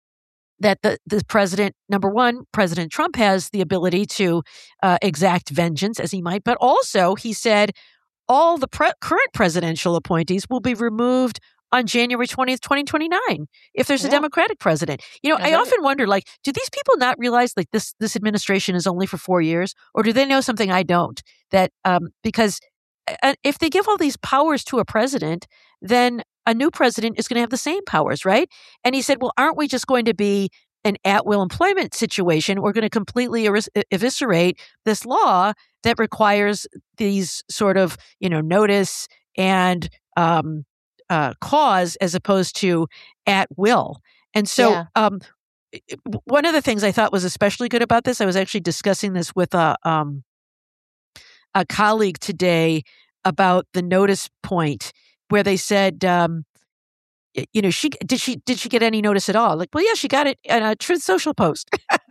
that the, the president, number one, President Trump has the ability to uh, exact vengeance as he might, but also he said all the pre- current presidential appointees will be removed on January twentieth, twenty twenty-nine, if there's a Yeah. Democratic president. You know, That's I right. often wonder, like, do these people not realize, like, this this administration is only for four years? Or do they know something I don't? That, um, because uh, if they give all these powers to a president, then a new president is going to have the same powers, right? And he said, well, aren't we just going to be an at-will employment situation? We're going to completely evis- eviscerate this law that requires these sort of, you know, notice and um, uh, cause as opposed to at will. And so Yeah. um, one of the things I thought was especially good about this, I was actually discussing this with a, um, a colleague today about the notice point where they said, um, y- you know, she did she did she get any notice at all? Like, well, yeah, she got it in a Truth Social post.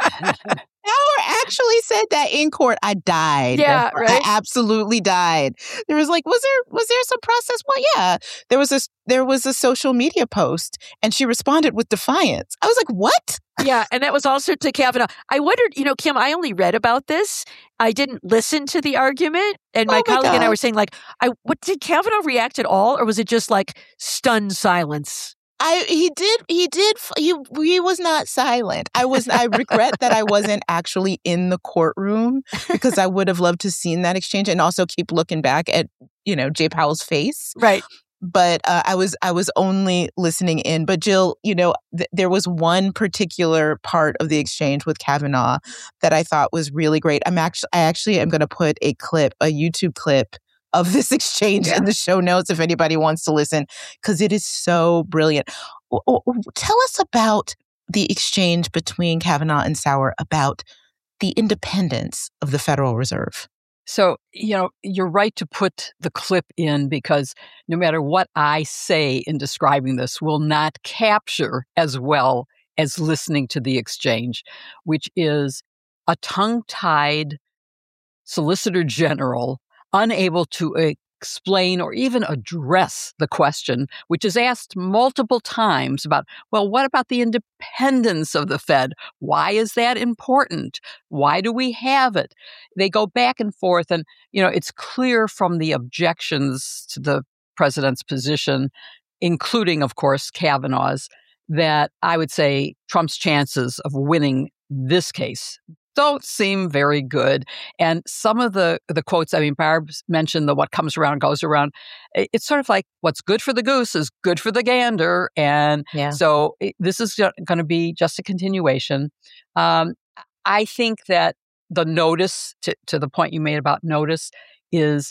Sauer actually said that in court. I died. Yeah, I right. absolutely died. There was like, was there was there some process? Well, yeah, there was a there was a social media post, and she responded with defiance. I was like, what? Yeah, and that was also to Kavanaugh. I wondered, you know, Kim, I only read about this. I didn't listen to the argument. And my Oh my colleague and I God. were saying, like, I what did Kavanaugh react at all? Or was it just like stunned silence? I he did he did he he was not silent. I was I regret that I wasn't actually in the courtroom because I would have loved to seen that exchange and also keep looking back at, you know, Jay Powell's face. Right. But uh, I was I was only listening in. But Jill, you know, th- there was one particular part of the exchange with Kavanaugh that I thought was really great. I'm actually I actually am going to put a clip, a YouTube clip of this exchange Yeah. in the show notes if anybody wants to listen, because it is so brilliant. W- w- Tell us about the exchange between Kavanaugh and Sauer about the independence of the Federal Reserve. So, you know, you're right to put the clip in because no matter what I say in describing this will not capture as well as listening to the exchange, which is a tongue-tied Solicitor General unable to explain or even address the question, which is asked multiple times about, well, what about the independence of the Fed? Why is that important? Why do we have it? They go back and forth, and, you know, it's clear from the objections to the president's position, including, of course, Kavanaugh's, that I would say Trump's chances of winning this case don't seem very good. And some of the, the quotes, I mean, Barb mentioned the what comes around goes around. It- It's sort of like what's good for the goose is good for the gander. And Yeah. so it, this is going to be just a continuation. Um, I think that the notice, to, to the point you made about notice, is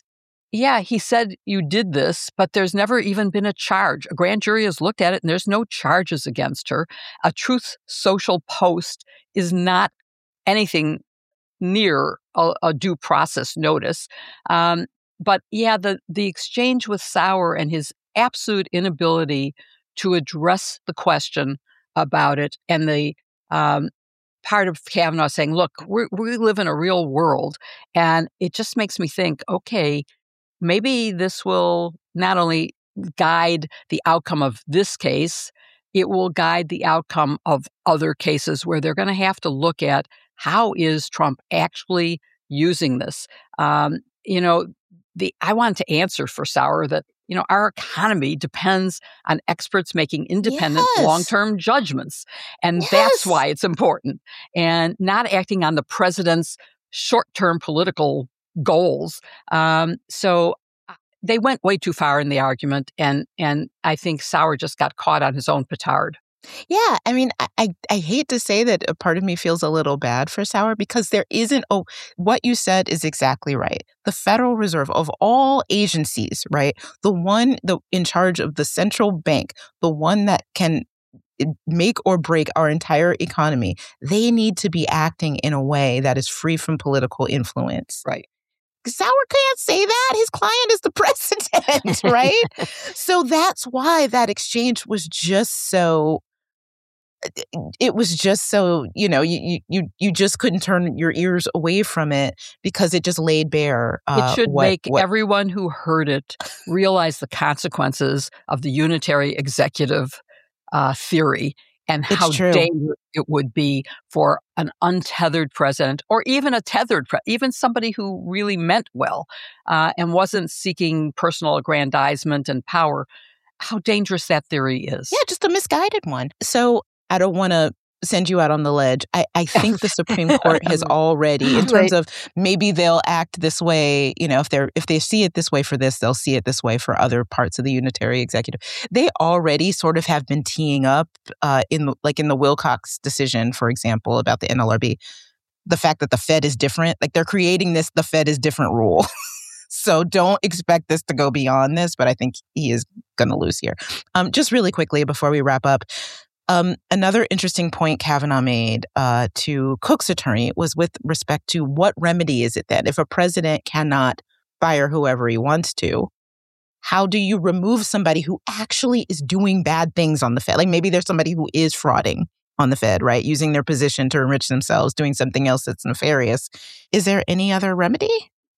yeah, he said you did this, but there's never even been a charge. A grand jury has looked at it and there's no charges against her. A Truth Social post is not anything near a, a due process notice. Um, but yeah, the, the exchange with Sauer and his absolute inability to address the question about it, and the um, part of Kavanaugh saying, look, we're, we live in a real world. And it just makes me think, okay, maybe this will not only guide the outcome of this case, it will guide the outcome of other cases where they're going to have to look at how is Trump actually using this. Um, you know, the I want to answer for Sauer that, you know, our economy depends on experts making independent Yes. long-term judgments. And Yes. that's why it's important. And not acting on the president's short-term political goals. Um, so they went way too far in the argument, and and I think Sauer just got caught on his own petard. Yeah, I mean, I, I I hate to say that a part of me feels a little bad for Sauer because there isn't, oh, what you said is exactly right. The Federal Reserve of all agencies, right? The one the in charge of the central bank, the one that can make or break our entire economy, they need to be acting in a way that is free from political influence. Right. Sauer can't say that. His client is the president, right? So that's why that exchange was just so, it was just so, you know, you you you just couldn't turn your ears away from it because it just laid bare. Uh, it should what, make what, everyone who heard it realize the consequences of the unitary executive uh, theory and It's how true. dangerous it would be for an untethered president, or even a tethered, pre- even somebody who really meant well uh, and wasn't seeking personal aggrandizement and power, how dangerous that theory is. Yeah, just a misguided one. So I don't want to send you out on the ledge. I, I think the Supreme Court has already, in terms Right. of maybe they'll act this way, you know, if they're if they see it this way for this, they'll see it this way for other parts of the unitary executive. They already sort of have been teeing up uh, in the, like in the Wilcox decision, for example, about the N L R B, the fact that the Fed is different. Like they're creating this, the Fed is different rule. So don't expect this to go beyond this, but I think he is going to lose here. Um, just really quickly before we wrap up, Um, another interesting point Kavanaugh made uh, to Cook's attorney was with respect to what remedy is it then? If a president cannot fire whoever he wants to, how do you remove somebody who actually is doing bad things on the Fed? Like maybe there's somebody who is frauding on the Fed, right? Using their position to enrich themselves, doing something else that's nefarious. Is there any other remedy?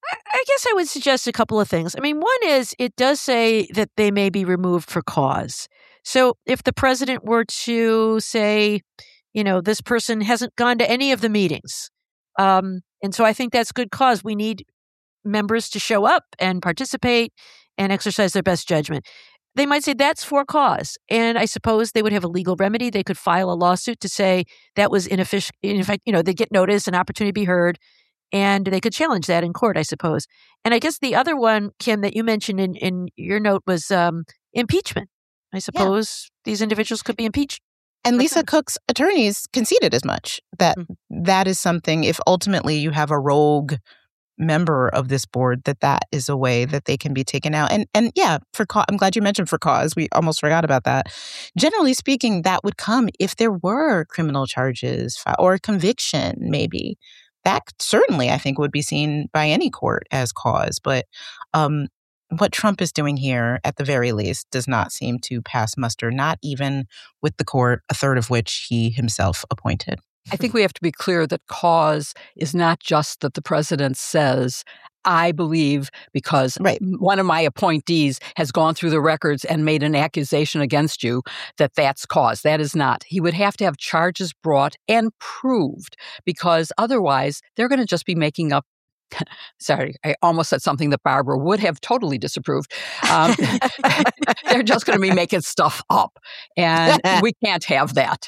I guess I would suggest a couple of things. I mean, one is it does say that they may be removed for cause. So if the president were to say, you know, this person hasn't gone to any of the meetings, um, and so I think that's good cause. We need members to show up and participate and exercise their best judgment. They might say that's for cause. And I suppose they would have a legal remedy. They could file a lawsuit to say that was inefficient. In fact, you know, they get notice, an opportunity to be heard. And they could challenge that in court, I suppose. And I guess the other one, Kim, that you mentioned in, in your note was um, impeachment. I suppose yeah. these individuals could be impeached. And Lisa Cook's attorneys conceded as much, that mm-hmm. that is something, if ultimately you have a rogue member of this board, that that is a way that they can be taken out. And and yeah, for ca- I'm glad you mentioned for cause. We almost forgot about that. Generally speaking, that would come if there were criminal charges or conviction, maybe. That certainly, I think, would be seen by any court as cause. But um, what Trump is doing here, at the very least, does not seem to pass muster, not even with the court, a third of which he himself appointed. I think we have to be clear that cause is not just that the president says, I believe because right. one of my appointees has gone through the records and made an accusation against you, that that's cause. That is not. He would have to have charges brought and proved, because otherwise they're going to just be making up. Sorry, I almost said something that Barbara would have totally disapproved. Um, they're just going to be making stuff up. And we can't have that.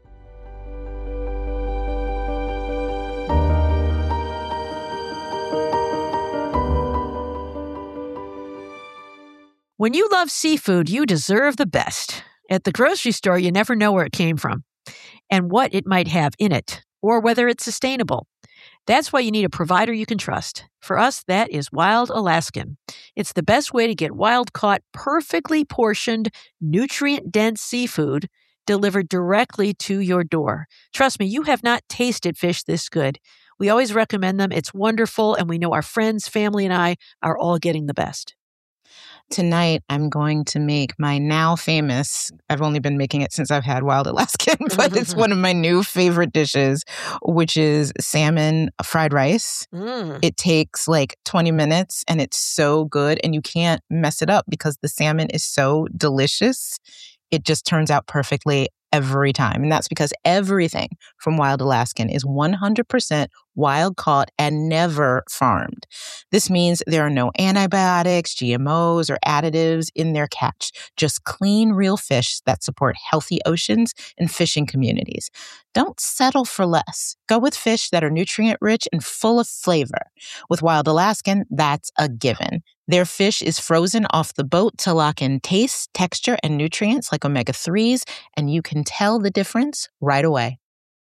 When you love seafood, you deserve the best. At the grocery store, you never know where it came from and what it might have in it, or whether it's sustainable. That's why you need a provider you can trust. For us, that is Wild Alaskan. It's the best way to get wild-caught, perfectly portioned, nutrient-dense seafood delivered directly to your door. Trust me, you have not tasted fish this good. We always recommend them. It's wonderful, and we know our friends, family, and I are all getting the best. Tonight, I'm going to make my now famous, I've only been making it since I've had Wild Alaskan, but it's one of my new favorite dishes, which is salmon fried rice. Mm. It takes like twenty minutes and it's so good and you can't mess it up because the salmon is so delicious. It just turns out perfectly every time. And that's because everything from Wild Alaskan is one hundred percent wild caught and never farmed. This means there are no antibiotics, G M Os, or additives in their catch. Just clean, real fish that support healthy oceans and fishing communities. Don't settle for less. Go with fish that are nutrient-rich and full of flavor. With Wild Alaskan, that's a given. Their fish is frozen off the boat to lock in taste, texture, and nutrients like omega threes, and you can tell the difference right away.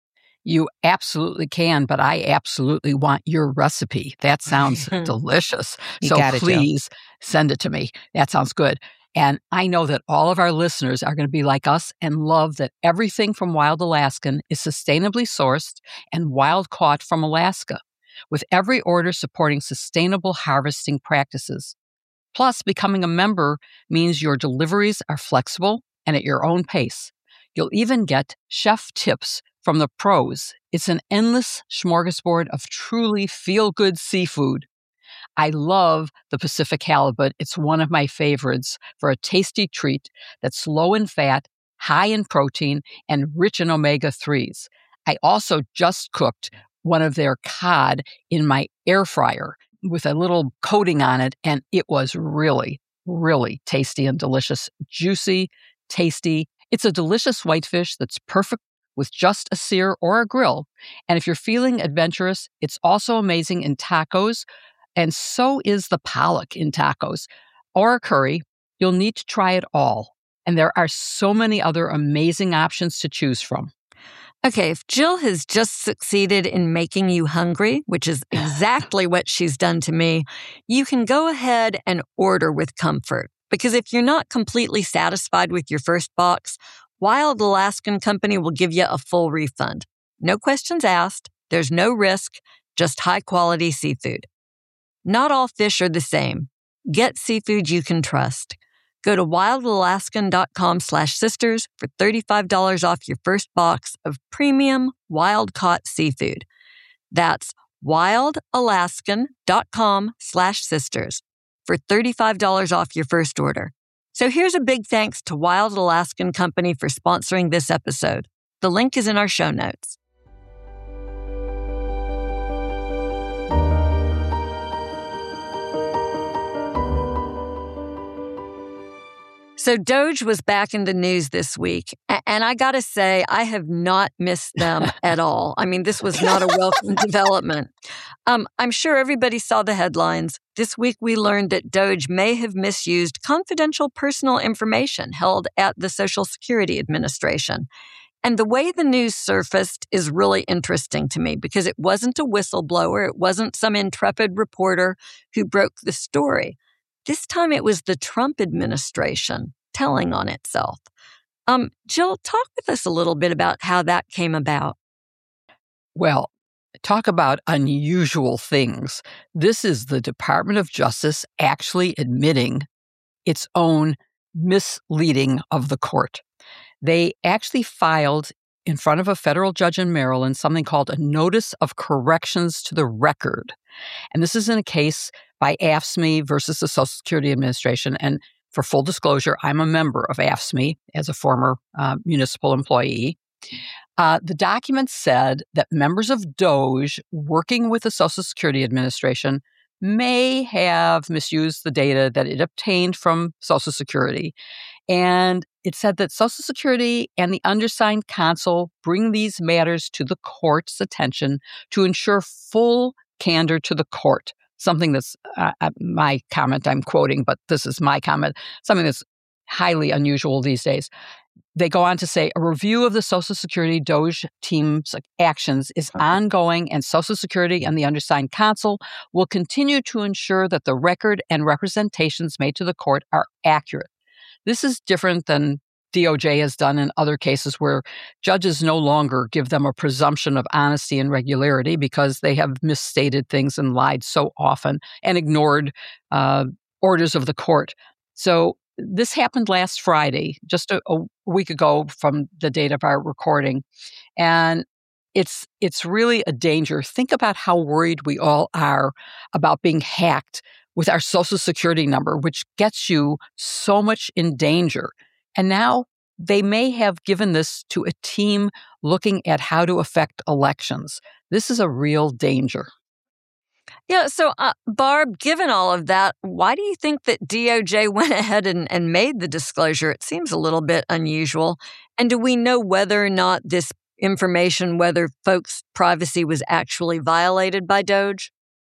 You absolutely can, but I absolutely want your recipe. That sounds delicious. You So got it, Jill. please send it to me. That sounds good. And I know that all of our listeners are going to be like us and love that everything from Wild Alaskan is sustainably sourced and wild caught from Alaska, with every order supporting sustainable harvesting practices. Plus, becoming a member means your deliveries are flexible and at your own pace. You'll even get chef tips from the pros. It's an endless smorgasbord of truly feel-good seafood. I love the Pacific halibut. It's one of my favorites for a tasty treat that's low in fat, high in protein, and rich in omega threes. I also just cooked one of their cod in my air fryer with a little coating on it, and it was really, really tasty and delicious. Juicy, tasty. It's a delicious whitefish that's perfect with just a sear or a grill. And if you're feeling adventurous, it's also amazing in tacos, and so is the pollock in tacos or a curry. You'll need to try it all. And there are so many other amazing options to choose from. Okay, if Jill has just succeeded in making you hungry, which is exactly what she's done to me, you can go ahead and order with comfort. Because if you're not completely satisfied with your first box, Wild Alaskan Company will give you a full refund. No questions asked, there's no risk, just high-quality seafood. Not all fish are the same. Get seafood you can trust. Go to wildalaskan.com slash sisters for thirty-five dollars off your first box of premium wild-caught seafood. That's wildalaskan.com slash sisters for thirty-five dollars off your first order. So here's a big thanks to Wild Alaskan Company for sponsoring this episode. The link is in our show notes. So Doge was back in the news this week, and I gotta say, I have not missed them at all. I mean, this was not a welcome development. Um, I'm sure everybody saw the headlines. This week we learned that Doge may have misused confidential personal information held at the Social Security Administration. And the way the news surfaced is really interesting to me because it wasn't a whistleblower. It wasn't some intrepid reporter who broke the story. This time it was the Trump administration telling on itself. Um, Jill, talk with us a little bit about how that came about. Well, talk about unusual things. This is the Department of Justice actually admitting its own misleading of the court. They actually filed in front of a federal judge in Maryland something called a Notice of Corrections to the Record. And this is in a case by A F S C M E versus the Social Security Administration. And for full disclosure, I'm a member of A F S C M E as a former uh, municipal employee. Uh, the document said that members of Doge working with the Social Security Administration may have misused the data that it obtained from Social Security. And it said that Social Security and the undersigned counsel bring these matters to the court's attention to ensure full candor to the court. Something that's uh, my comment I'm quoting, but this is my comment, something that's highly unusual these days. they go on to say a review of the Social Security DOJ team's actions is ongoing, and Social Security and the undersigned counsel will continue to ensure that the record and representations made to the court are accurate. This is different than D O J has done in other cases where judges no longer give them a presumption of honesty and regularity because they have misstated things and lied so often and ignored uh, orders of the court. So this happened last Friday, just a, a week ago from the date of our recording. And it's it's really a danger. Think about how worried we all are about being hacked with our Social Security number, which gets you so much in danger. And now they may have given this to a team looking at how to affect elections. This is a real danger. Yeah. So, uh, Barb, given all of that, why do you think that D O J went ahead and, and made the disclosure? It seems a little bit unusual. And do we know whether or not this information, whether folks' privacy was actually violated by DOJ?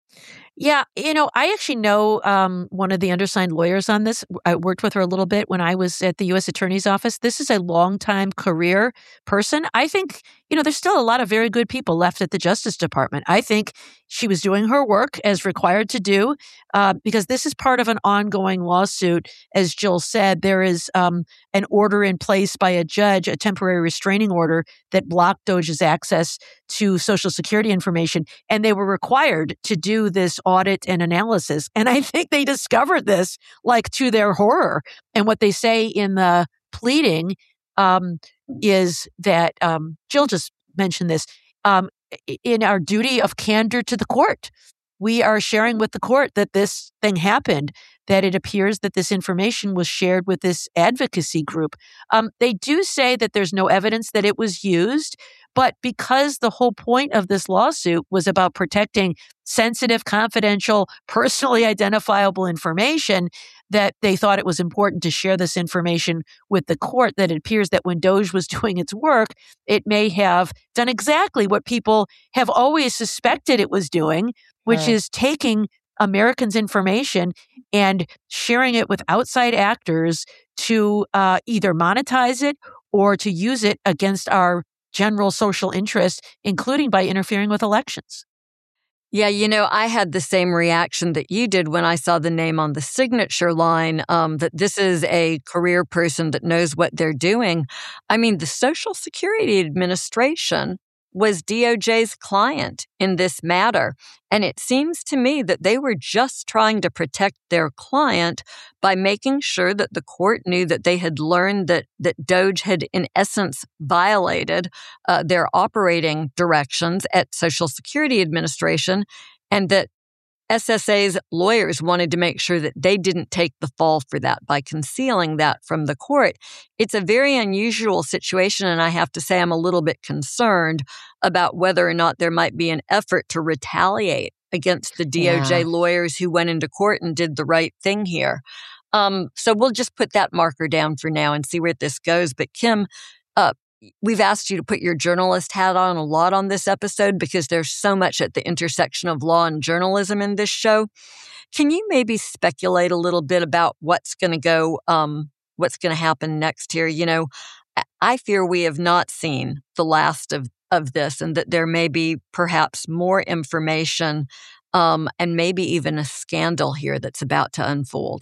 Yeah, you know, I actually know um, one of the undersigned lawyers on this. I worked with her a little bit when I was at the U S Attorney's Office. This is a longtime career person. I think, you know, there's still a lot of very good people left at the Justice Department. I think she was doing her work as required to do uh, because this is part of an ongoing lawsuit. As Jill said, there is um, an order in place by a judge, a temporary restraining order that blocked DOJ's access to Social Security information, and they were required to do this audit and analysis. And I think they discovered this, like, to their horror. And what they say in the pleading um, is that, um, Jill just mentioned this, um, in our duty of candor to the court, we are sharing with the court that this thing happened, that it appears that this information was shared with this advocacy group. Um, they do say that there's no evidence that it was used, but because the whole point of this lawsuit was about protecting sensitive, confidential, personally identifiable information, that they thought it was important to share this information with the court, that it appears that when DOJ was doing its work, it may have done exactly what people have always suspected it was doing, which right. is taking Americans' information and sharing it with outside actors to uh, either monetize it or to use it against our general social interest, including by interfering with elections. Yeah, you know, I had the same reaction that you did when I saw the name on the signature line, um, that this is a career person that knows what they're doing. I mean, the Social Security Administration was D O J's client in this matter. And it seems to me that they were just trying to protect their client by making sure that the court knew that they had learned that, that DOJ had, in essence, violated uh, their operating directions at Social Security Administration, and that S S A's lawyers wanted to make sure that they didn't take the fall for that by concealing that from the court. It's a very unusual situation, and I have to say I'm a little bit concerned about whether or not there might be an effort to retaliate against the D O J yeah. lawyers who went into court and did the right thing here. Um, so we'll just put that marker down for now and see where this goes. But Kim, uh, we've asked you to put your journalist hat on a lot on this episode because there's so much at the intersection of law and journalism in this show. Can you maybe speculate a little bit about what's going to go, um, what's going to happen next here? You know, I fear we have not seen the last of, of this, and that there may be perhaps more information um, and maybe even a scandal here that's about to unfold.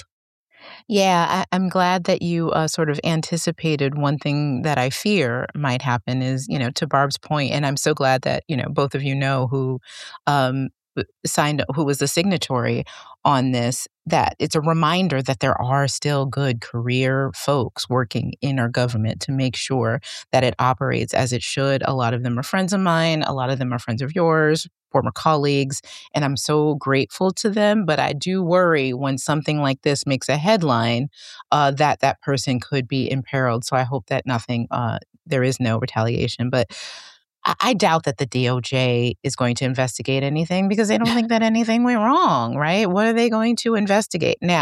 Yeah, I, I'm glad that you uh, sort of anticipated one thing that I fear might happen is, you know, to Barb's point, and I'm so glad that, you know, both of you know who um, signed, who was the signatory on this, that it's a reminder that there are still good career folks working in our government to make sure that it operates as it should. A lot of them are friends of mine. A lot of them are friends of yours, former colleagues, and I'm so grateful to them. But I do worry when something like this makes a headline uh, that that person could be imperiled. So I hope that nothing, uh, there is no retaliation. But I, I doubt that the D O J is going to investigate anything because they don't think that anything went wrong, right? What are they going to investigate? Now,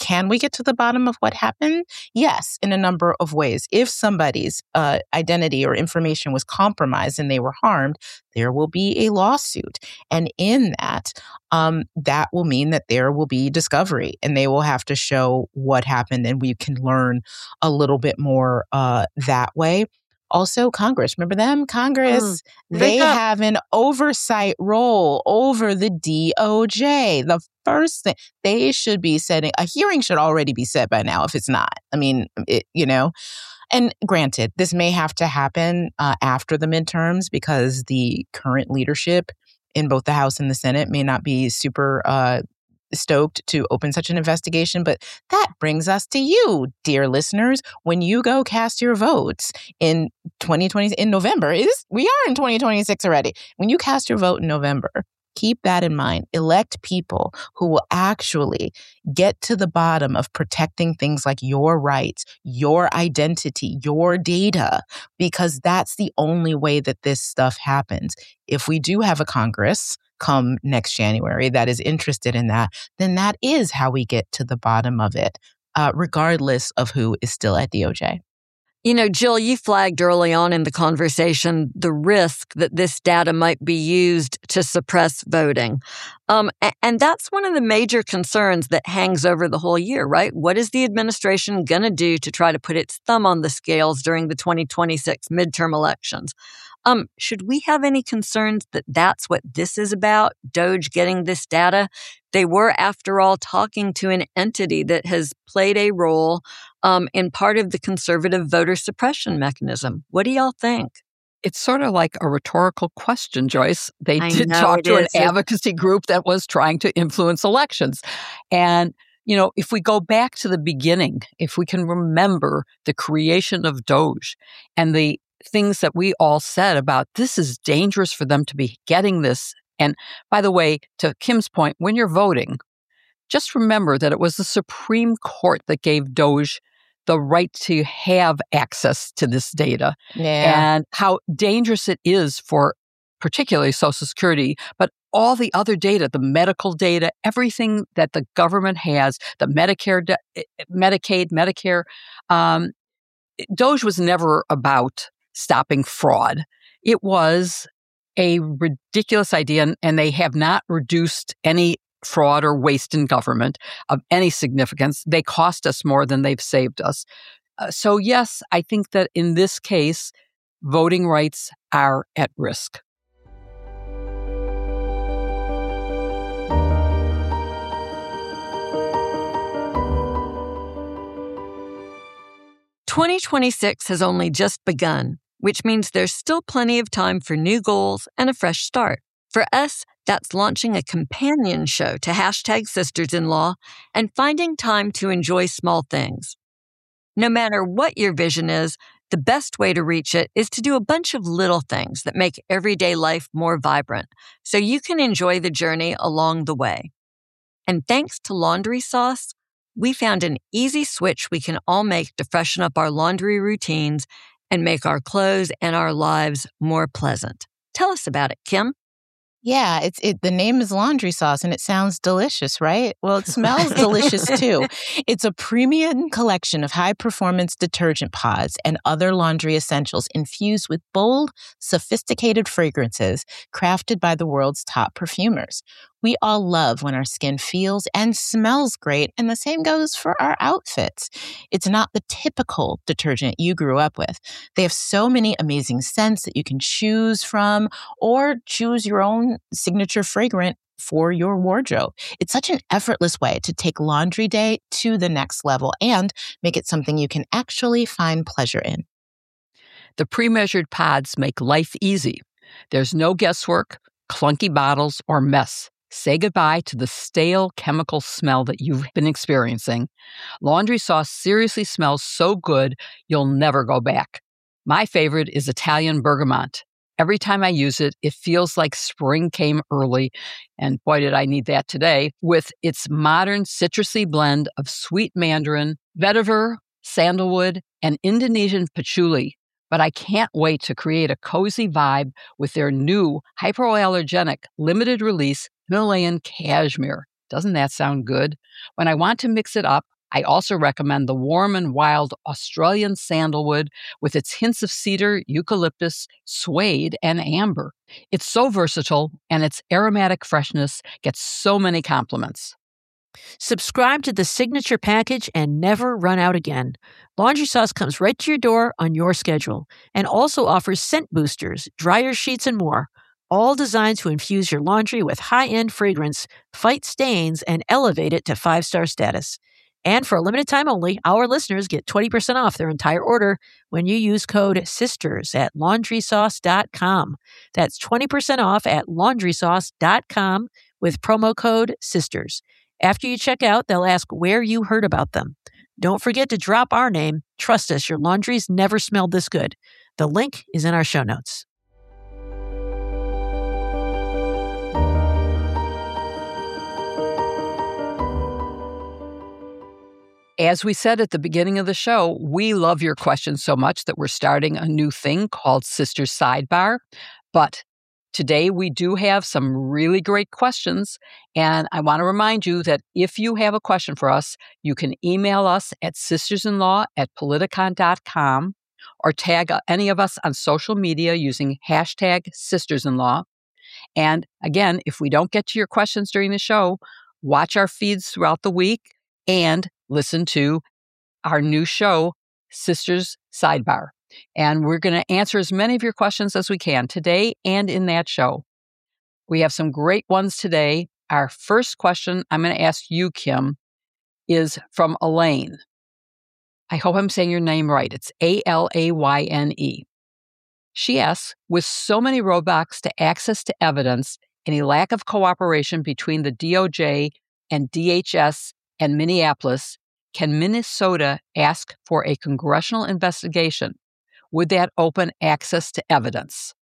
Can we get to the bottom of what happened? Yes, in a number of ways. If somebody's uh, identity or information was compromised and they were harmed, there will be a lawsuit. And in that, um, that will mean that there will be discovery and they will have to show what happened and we can learn a little bit more uh, that way. Also, Congress. Remember them? Congress, mm, they got- have an oversight role over the D O J. The first thing, they should be setting, a hearing should already be set by now if it's not. I mean, it, you know, and granted, this may have to happen uh, after the midterms because the current leadership in both the House and the Senate may not be super uh, stoked to open such an investigation. But that brings us to you, dear listeners. When you go cast your votes in twenty twenty, in November, it is, we are in twenty twenty-six already. When you cast your vote in November, keep that in mind. Elect people who will actually get to the bottom of protecting things like your rights, your identity, your data, because that's the only way that this stuff happens. If we do have a Congress come next January that is interested in that, then that is how we get to the bottom of it, uh, regardless of who is still at D O J. You know, Jill, you flagged early on in the conversation the risk that this data might be used to suppress voting. Um, and that's one of the major concerns that hangs over the whole year, right? What is the administration going to do to try to put its thumb on the scales during the twenty twenty-six midterm elections? Um, should we have any concerns that that's what this is about, DOJ getting this data? They were, after all, talking to an entity that has played a role um, in part of the conservative voter suppression mechanism. What do y'all think? It's sort of like a rhetorical question, Joyce. They I did know talk it to an is. advocacy group that was trying to influence elections. And, you know, if we go back to the beginning, if we can remember the creation of DOJ and the things that we all said about this is dangerous for them to be getting this. And by the way, to Kim's point, when you're voting, just remember that it was the Supreme Court that gave DOJ the right to have access to this data Yeah. and how dangerous it is for particularly Social Security, but all the other data, the medical data, everything that the government has, the Medicare, Medicaid, Medicare, um, DOJ was never about stopping fraud. It was a ridiculous idea, and, and they have not reduced any fraud or waste in government of any significance. They cost us more than they've saved us. Uh, so yes, I think that in this case, voting rights are at risk. twenty twenty-six has only just begun, which means there's still plenty of time for new goals and a fresh start. For us, that's launching a companion show to hashtag Sisters-in-Law and finding time to enjoy small things. No matter what your vision is, the best way to reach it is to do a bunch of little things that make everyday life more vibrant, so you can enjoy the journey along the way. And thanks to Laundry Sauce, we found an easy switch we can all make to freshen up our laundry routines and make our clothes and our lives more pleasant. Tell us about it, Kim. Yeah, it's it. The name is Laundry Sauce, and it sounds delicious, right? Well, it smells delicious too. It's a premium collection of high-performance detergent pods and other laundry essentials infused with bold, sophisticated fragrances crafted by the world's top perfumers. We all love when our skin feels and smells great, and the same goes for our outfits. It's not the typical detergent you grew up with. They have so many amazing scents that you can choose from, or choose your own signature fragrance for your wardrobe. It's such an effortless way to take laundry day to the next level and make it something you can actually find pleasure in. The pre-measured pods make life easy. There's no guesswork, clunky bottles, or mess. Say goodbye to the stale chemical smell that you've been experiencing. Laundry Sauce seriously smells so good, you'll never go back. My favorite is Italian Bergamot. Every time I use it, it feels like spring came early, and boy, did I need that today, with its modern citrusy blend of sweet mandarin, vetiver, sandalwood, and Indonesian patchouli. But I can't wait to create a cozy vibe with their new hypoallergenic limited release Himalayan cashmere. Doesn't that sound good? When I want to mix it up, I also recommend the warm and wild Australian sandalwood with its hints of cedar, eucalyptus, suede, and amber. It's so versatile, and its aromatic freshness gets so many compliments. Subscribe to the signature package and never run out again. Laundry Sauce comes right to your door on your schedule and also offers scent boosters, dryer sheets, and more, all designed to infuse your laundry with high-end fragrance, fight stains, and elevate it to five-star status. And for a limited time only, our listeners get twenty percent off their entire order when you use code SISTERS at laundry sauce dot com. That's twenty percent off at laundry sauce dot com with promo code SISTERS. After you check out, they'll ask where you heard about them. Don't forget to drop our name. Trust us, your laundry's never smelled this good. The link is in our show notes. As we said at the beginning of the show, we love your questions so much that we're starting a new thing called Sisters Sidebar. But today we do have some really great questions, and I want to remind you that if you have a question for us, you can email us at sistersinlaw at politicon dot com or tag any of us on social media using hashtag sistersinlaw. And again, if we don't get to your questions during the show, watch our feeds throughout the week and listen to our new show, Sisters Sidebar. And we're going to answer as many of your questions as we can today and in that show. We have some great ones today. Our first question I'm going to ask you, Kim, is from Elaine. I hope I'm saying your name right. It's A L A Y N E. She asks, with so many roadblocks to access to evidence and a lack of cooperation between the D O J and D H S and Minneapolis, can Minnesota ask for a congressional investigation? Would that open access to evidence?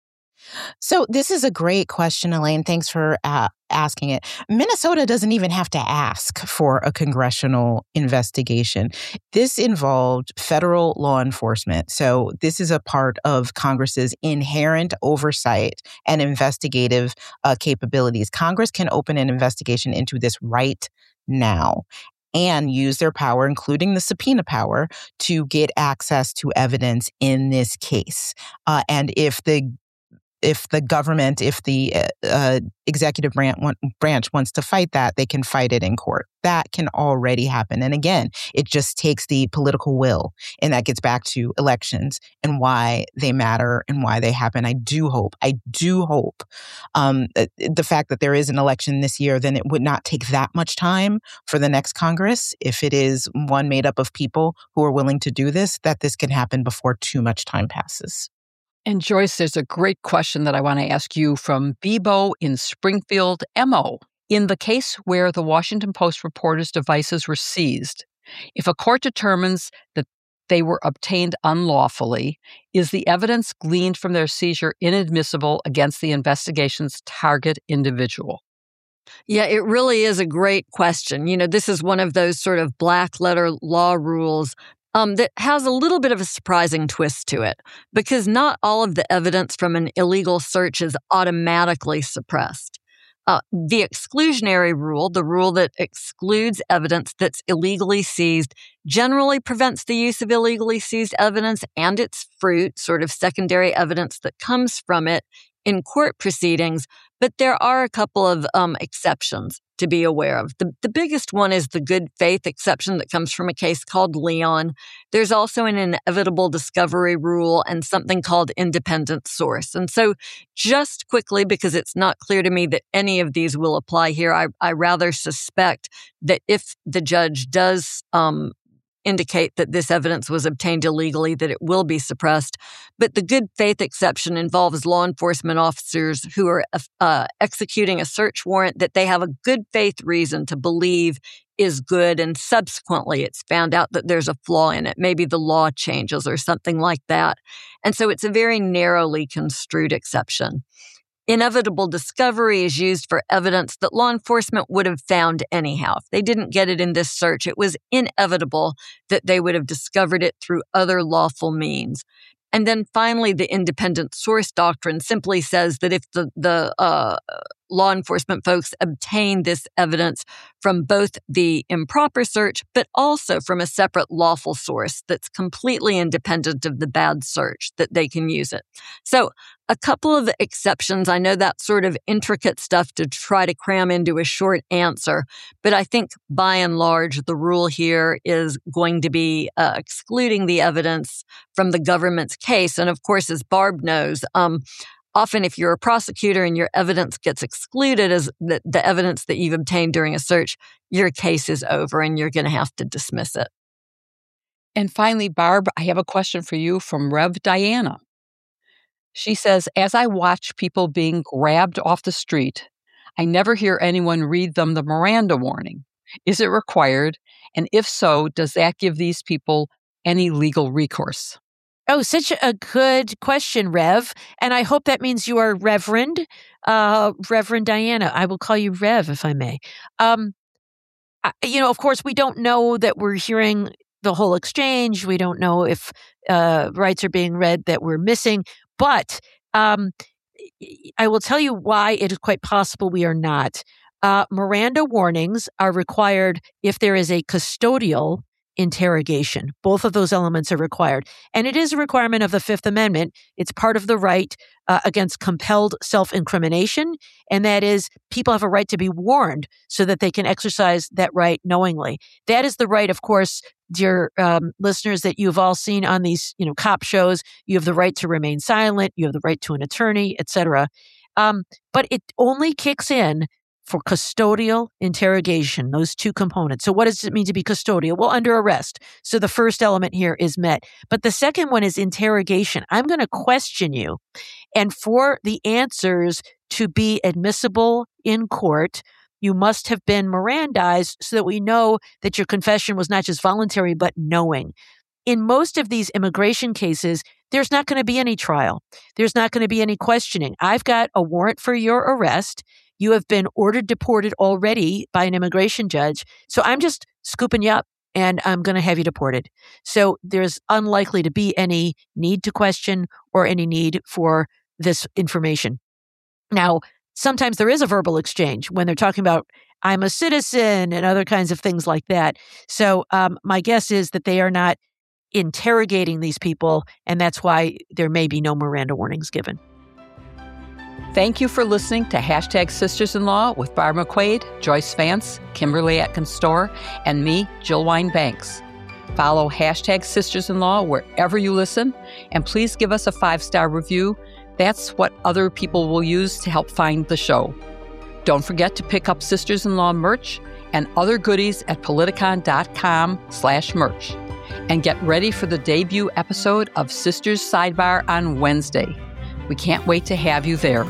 So this is a great question, Elaine. Thanks for uh, asking it. Minnesota doesn't even have to ask for a congressional investigation. This involved federal law enforcement. So this is a part of Congress's inherent oversight and investigative uh, capabilities. Congress can open an investigation into this right now and use their power, including the subpoena power, to get access to evidence in this case. Uh, and if the if the government, if the uh, executive branch, branch wants to fight that, they can fight it in court. That can already happen. And again, it just takes the political will. And that gets back to elections and why they matter and why they happen. I do hope, I do hope um, the fact that there is an election this year, then it would not take that much time for the next Congress, if it is one made up of people who are willing to do this, that this can happen before too much time passes. And Joyce, there's a great question that I want to ask you from Bebo in Springfield, M O. In the case where the Washington Post reporters' devices were seized, if a court determines that they were obtained unlawfully, is the evidence gleaned from their seizure inadmissible against the investigation's target individual? Yeah, it really is a great question. You know, this is one of those sort of black letter law rules Um, that has a little bit of a surprising twist to it, because not all of the evidence from an illegal search is automatically suppressed. Uh, the exclusionary rule, the rule that excludes evidence that's illegally seized, generally prevents the use of illegally seized evidence and its fruit, sort of secondary evidence that comes from it, in court proceedings. But there are a couple of um, exceptions to be aware of. The, the biggest one is the good faith exception that comes from a case called Leon. There's also an inevitable discovery rule and something called independent source. And so just quickly, because it's not clear to me that any of these will apply here, I, I rather suspect that if the judge does um, indicate that this evidence was obtained illegally, that it will be suppressed. But the good faith exception involves law enforcement officers who are uh, executing a search warrant that they have a good faith reason to believe is good, and subsequently it's found out that there's a flaw in it. Maybe the law changes or something like that. And so it's a very narrowly construed exception. Inevitable discovery is used for evidence that law enforcement would have found anyhow. If they didn't get it in this search, it was inevitable that they would have discovered it through other lawful means. And then finally, the independent source doctrine simply says that if the, the uh, law enforcement folks obtain this evidence from both the improper search, but also from a separate lawful source that's completely independent of the bad search, that they can use it. So a couple of exceptions. I know that's sort of intricate stuff to try to cram into a short answer, but I think by and large, the rule here is going to be uh, excluding the evidence from the government's case. And of course, as Barb knows, um, often if you're a prosecutor and your evidence gets excluded as the, the evidence that you've obtained during a search, your case is over and you're going to have to dismiss it. And finally, Barb, I have a question for you from Rev Diana. She says, as I watch people being grabbed off the street, I never hear anyone read them the Miranda warning. Is it required? And if so, does that give these people any legal recourse? Oh, such a good question, Rev. And I hope that means you are Reverend, uh, Reverend Diana. I will call you Rev, if I may. Um, I, you know, of course, we don't know that we're hearing the whole exchange. We don't know if uh, rights are being read that we're missing. But um, I will tell you why it is quite possible we are not. Uh, Miranda warnings are required if there is a custodial interrogation. Both of those elements are required. And it is a requirement of the Fifth Amendment. It's part of the right uh, against compelled self-incrimination. And that is, people have a right to be warned so that they can exercise that right knowingly. That is the right, of course, dear um, listeners, that you've all seen on these, you know, cop shows. You have the right to remain silent. You have the right to an attorney, et cetera. Um, but it only kicks in for custodial interrogation, those two components. So what does it mean to be custodial? Well, under arrest. So the first element here is met. But the second one is interrogation. I'm going to question you. And for the answers to be admissible in court, you must have been Mirandized so that we know that your confession was not just voluntary, but knowing. In most of these immigration cases, there's not going to be any trial. There's not going to be any questioning. I've got a warrant for your arrest. You have been ordered deported already by an immigration judge. So I'm just scooping you up and I'm going to have you deported. So there's unlikely to be any need to question or any need for this information. Now, sometimes there is a verbal exchange when they're talking about, I'm a citizen and other kinds of things like that. So um, my guess is that they are not interrogating these people, and that's why there may be no Miranda warnings given. Thank you for listening to Hashtag Sisters-in-Law with Barb McQuade, Joyce Vance, Kimberly Atkins-Storr, and me, Jill Wine-Banks. Follow Hashtag Sisters-in-Law wherever you listen, and please give us a five-star review. That's what other people will use to help find the show. Don't forget to pick up Sisters-in-Law merch and other goodies at politicon.com slash merch. And get ready for the debut episode of Sisters Sidebar on Wednesday. We can't wait to have you there.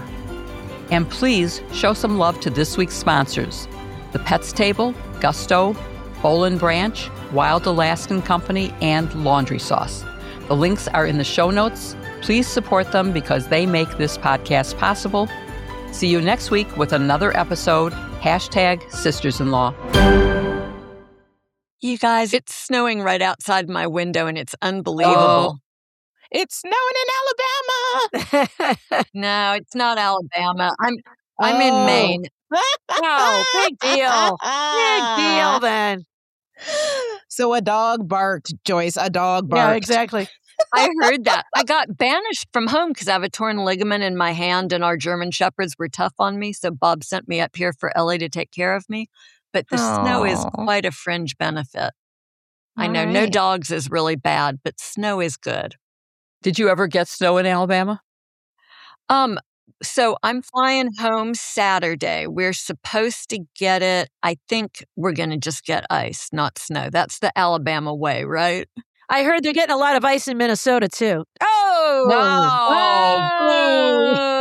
And please show some love to this week's sponsors: The Pets Table, Gusto, Boll and Branch, Wild Alaskan Company, and Laundry Sauce. The links are in the show notes. Please support them because they make this podcast possible. See you next week with another episode, Hashtag Sisters-in-Law. You guys, it's snowing right outside my window and it's unbelievable. Oh. It's snowing in Alabama. No, it's not Alabama. I'm I'm oh. in Maine. Oh, big deal. Big deal then. So a dog barked, Joyce. A dog barked. Yeah, exactly. I heard that. I got banished from home because I have a torn ligament in my hand and our German Shepherds were tough on me. So Bob sent me up here for Ellie to take care of me. But the Aww. Snow is quite a fringe benefit. All I know right. No dogs is really bad, but snow is good. Did you ever get snow in Alabama? Um, so I'm flying home Saturday. We're supposed to get it. I think we're going to just get ice, not snow. That's the Alabama way, right? I heard they're getting a lot of ice in Minnesota, too. Oh! No! Oh!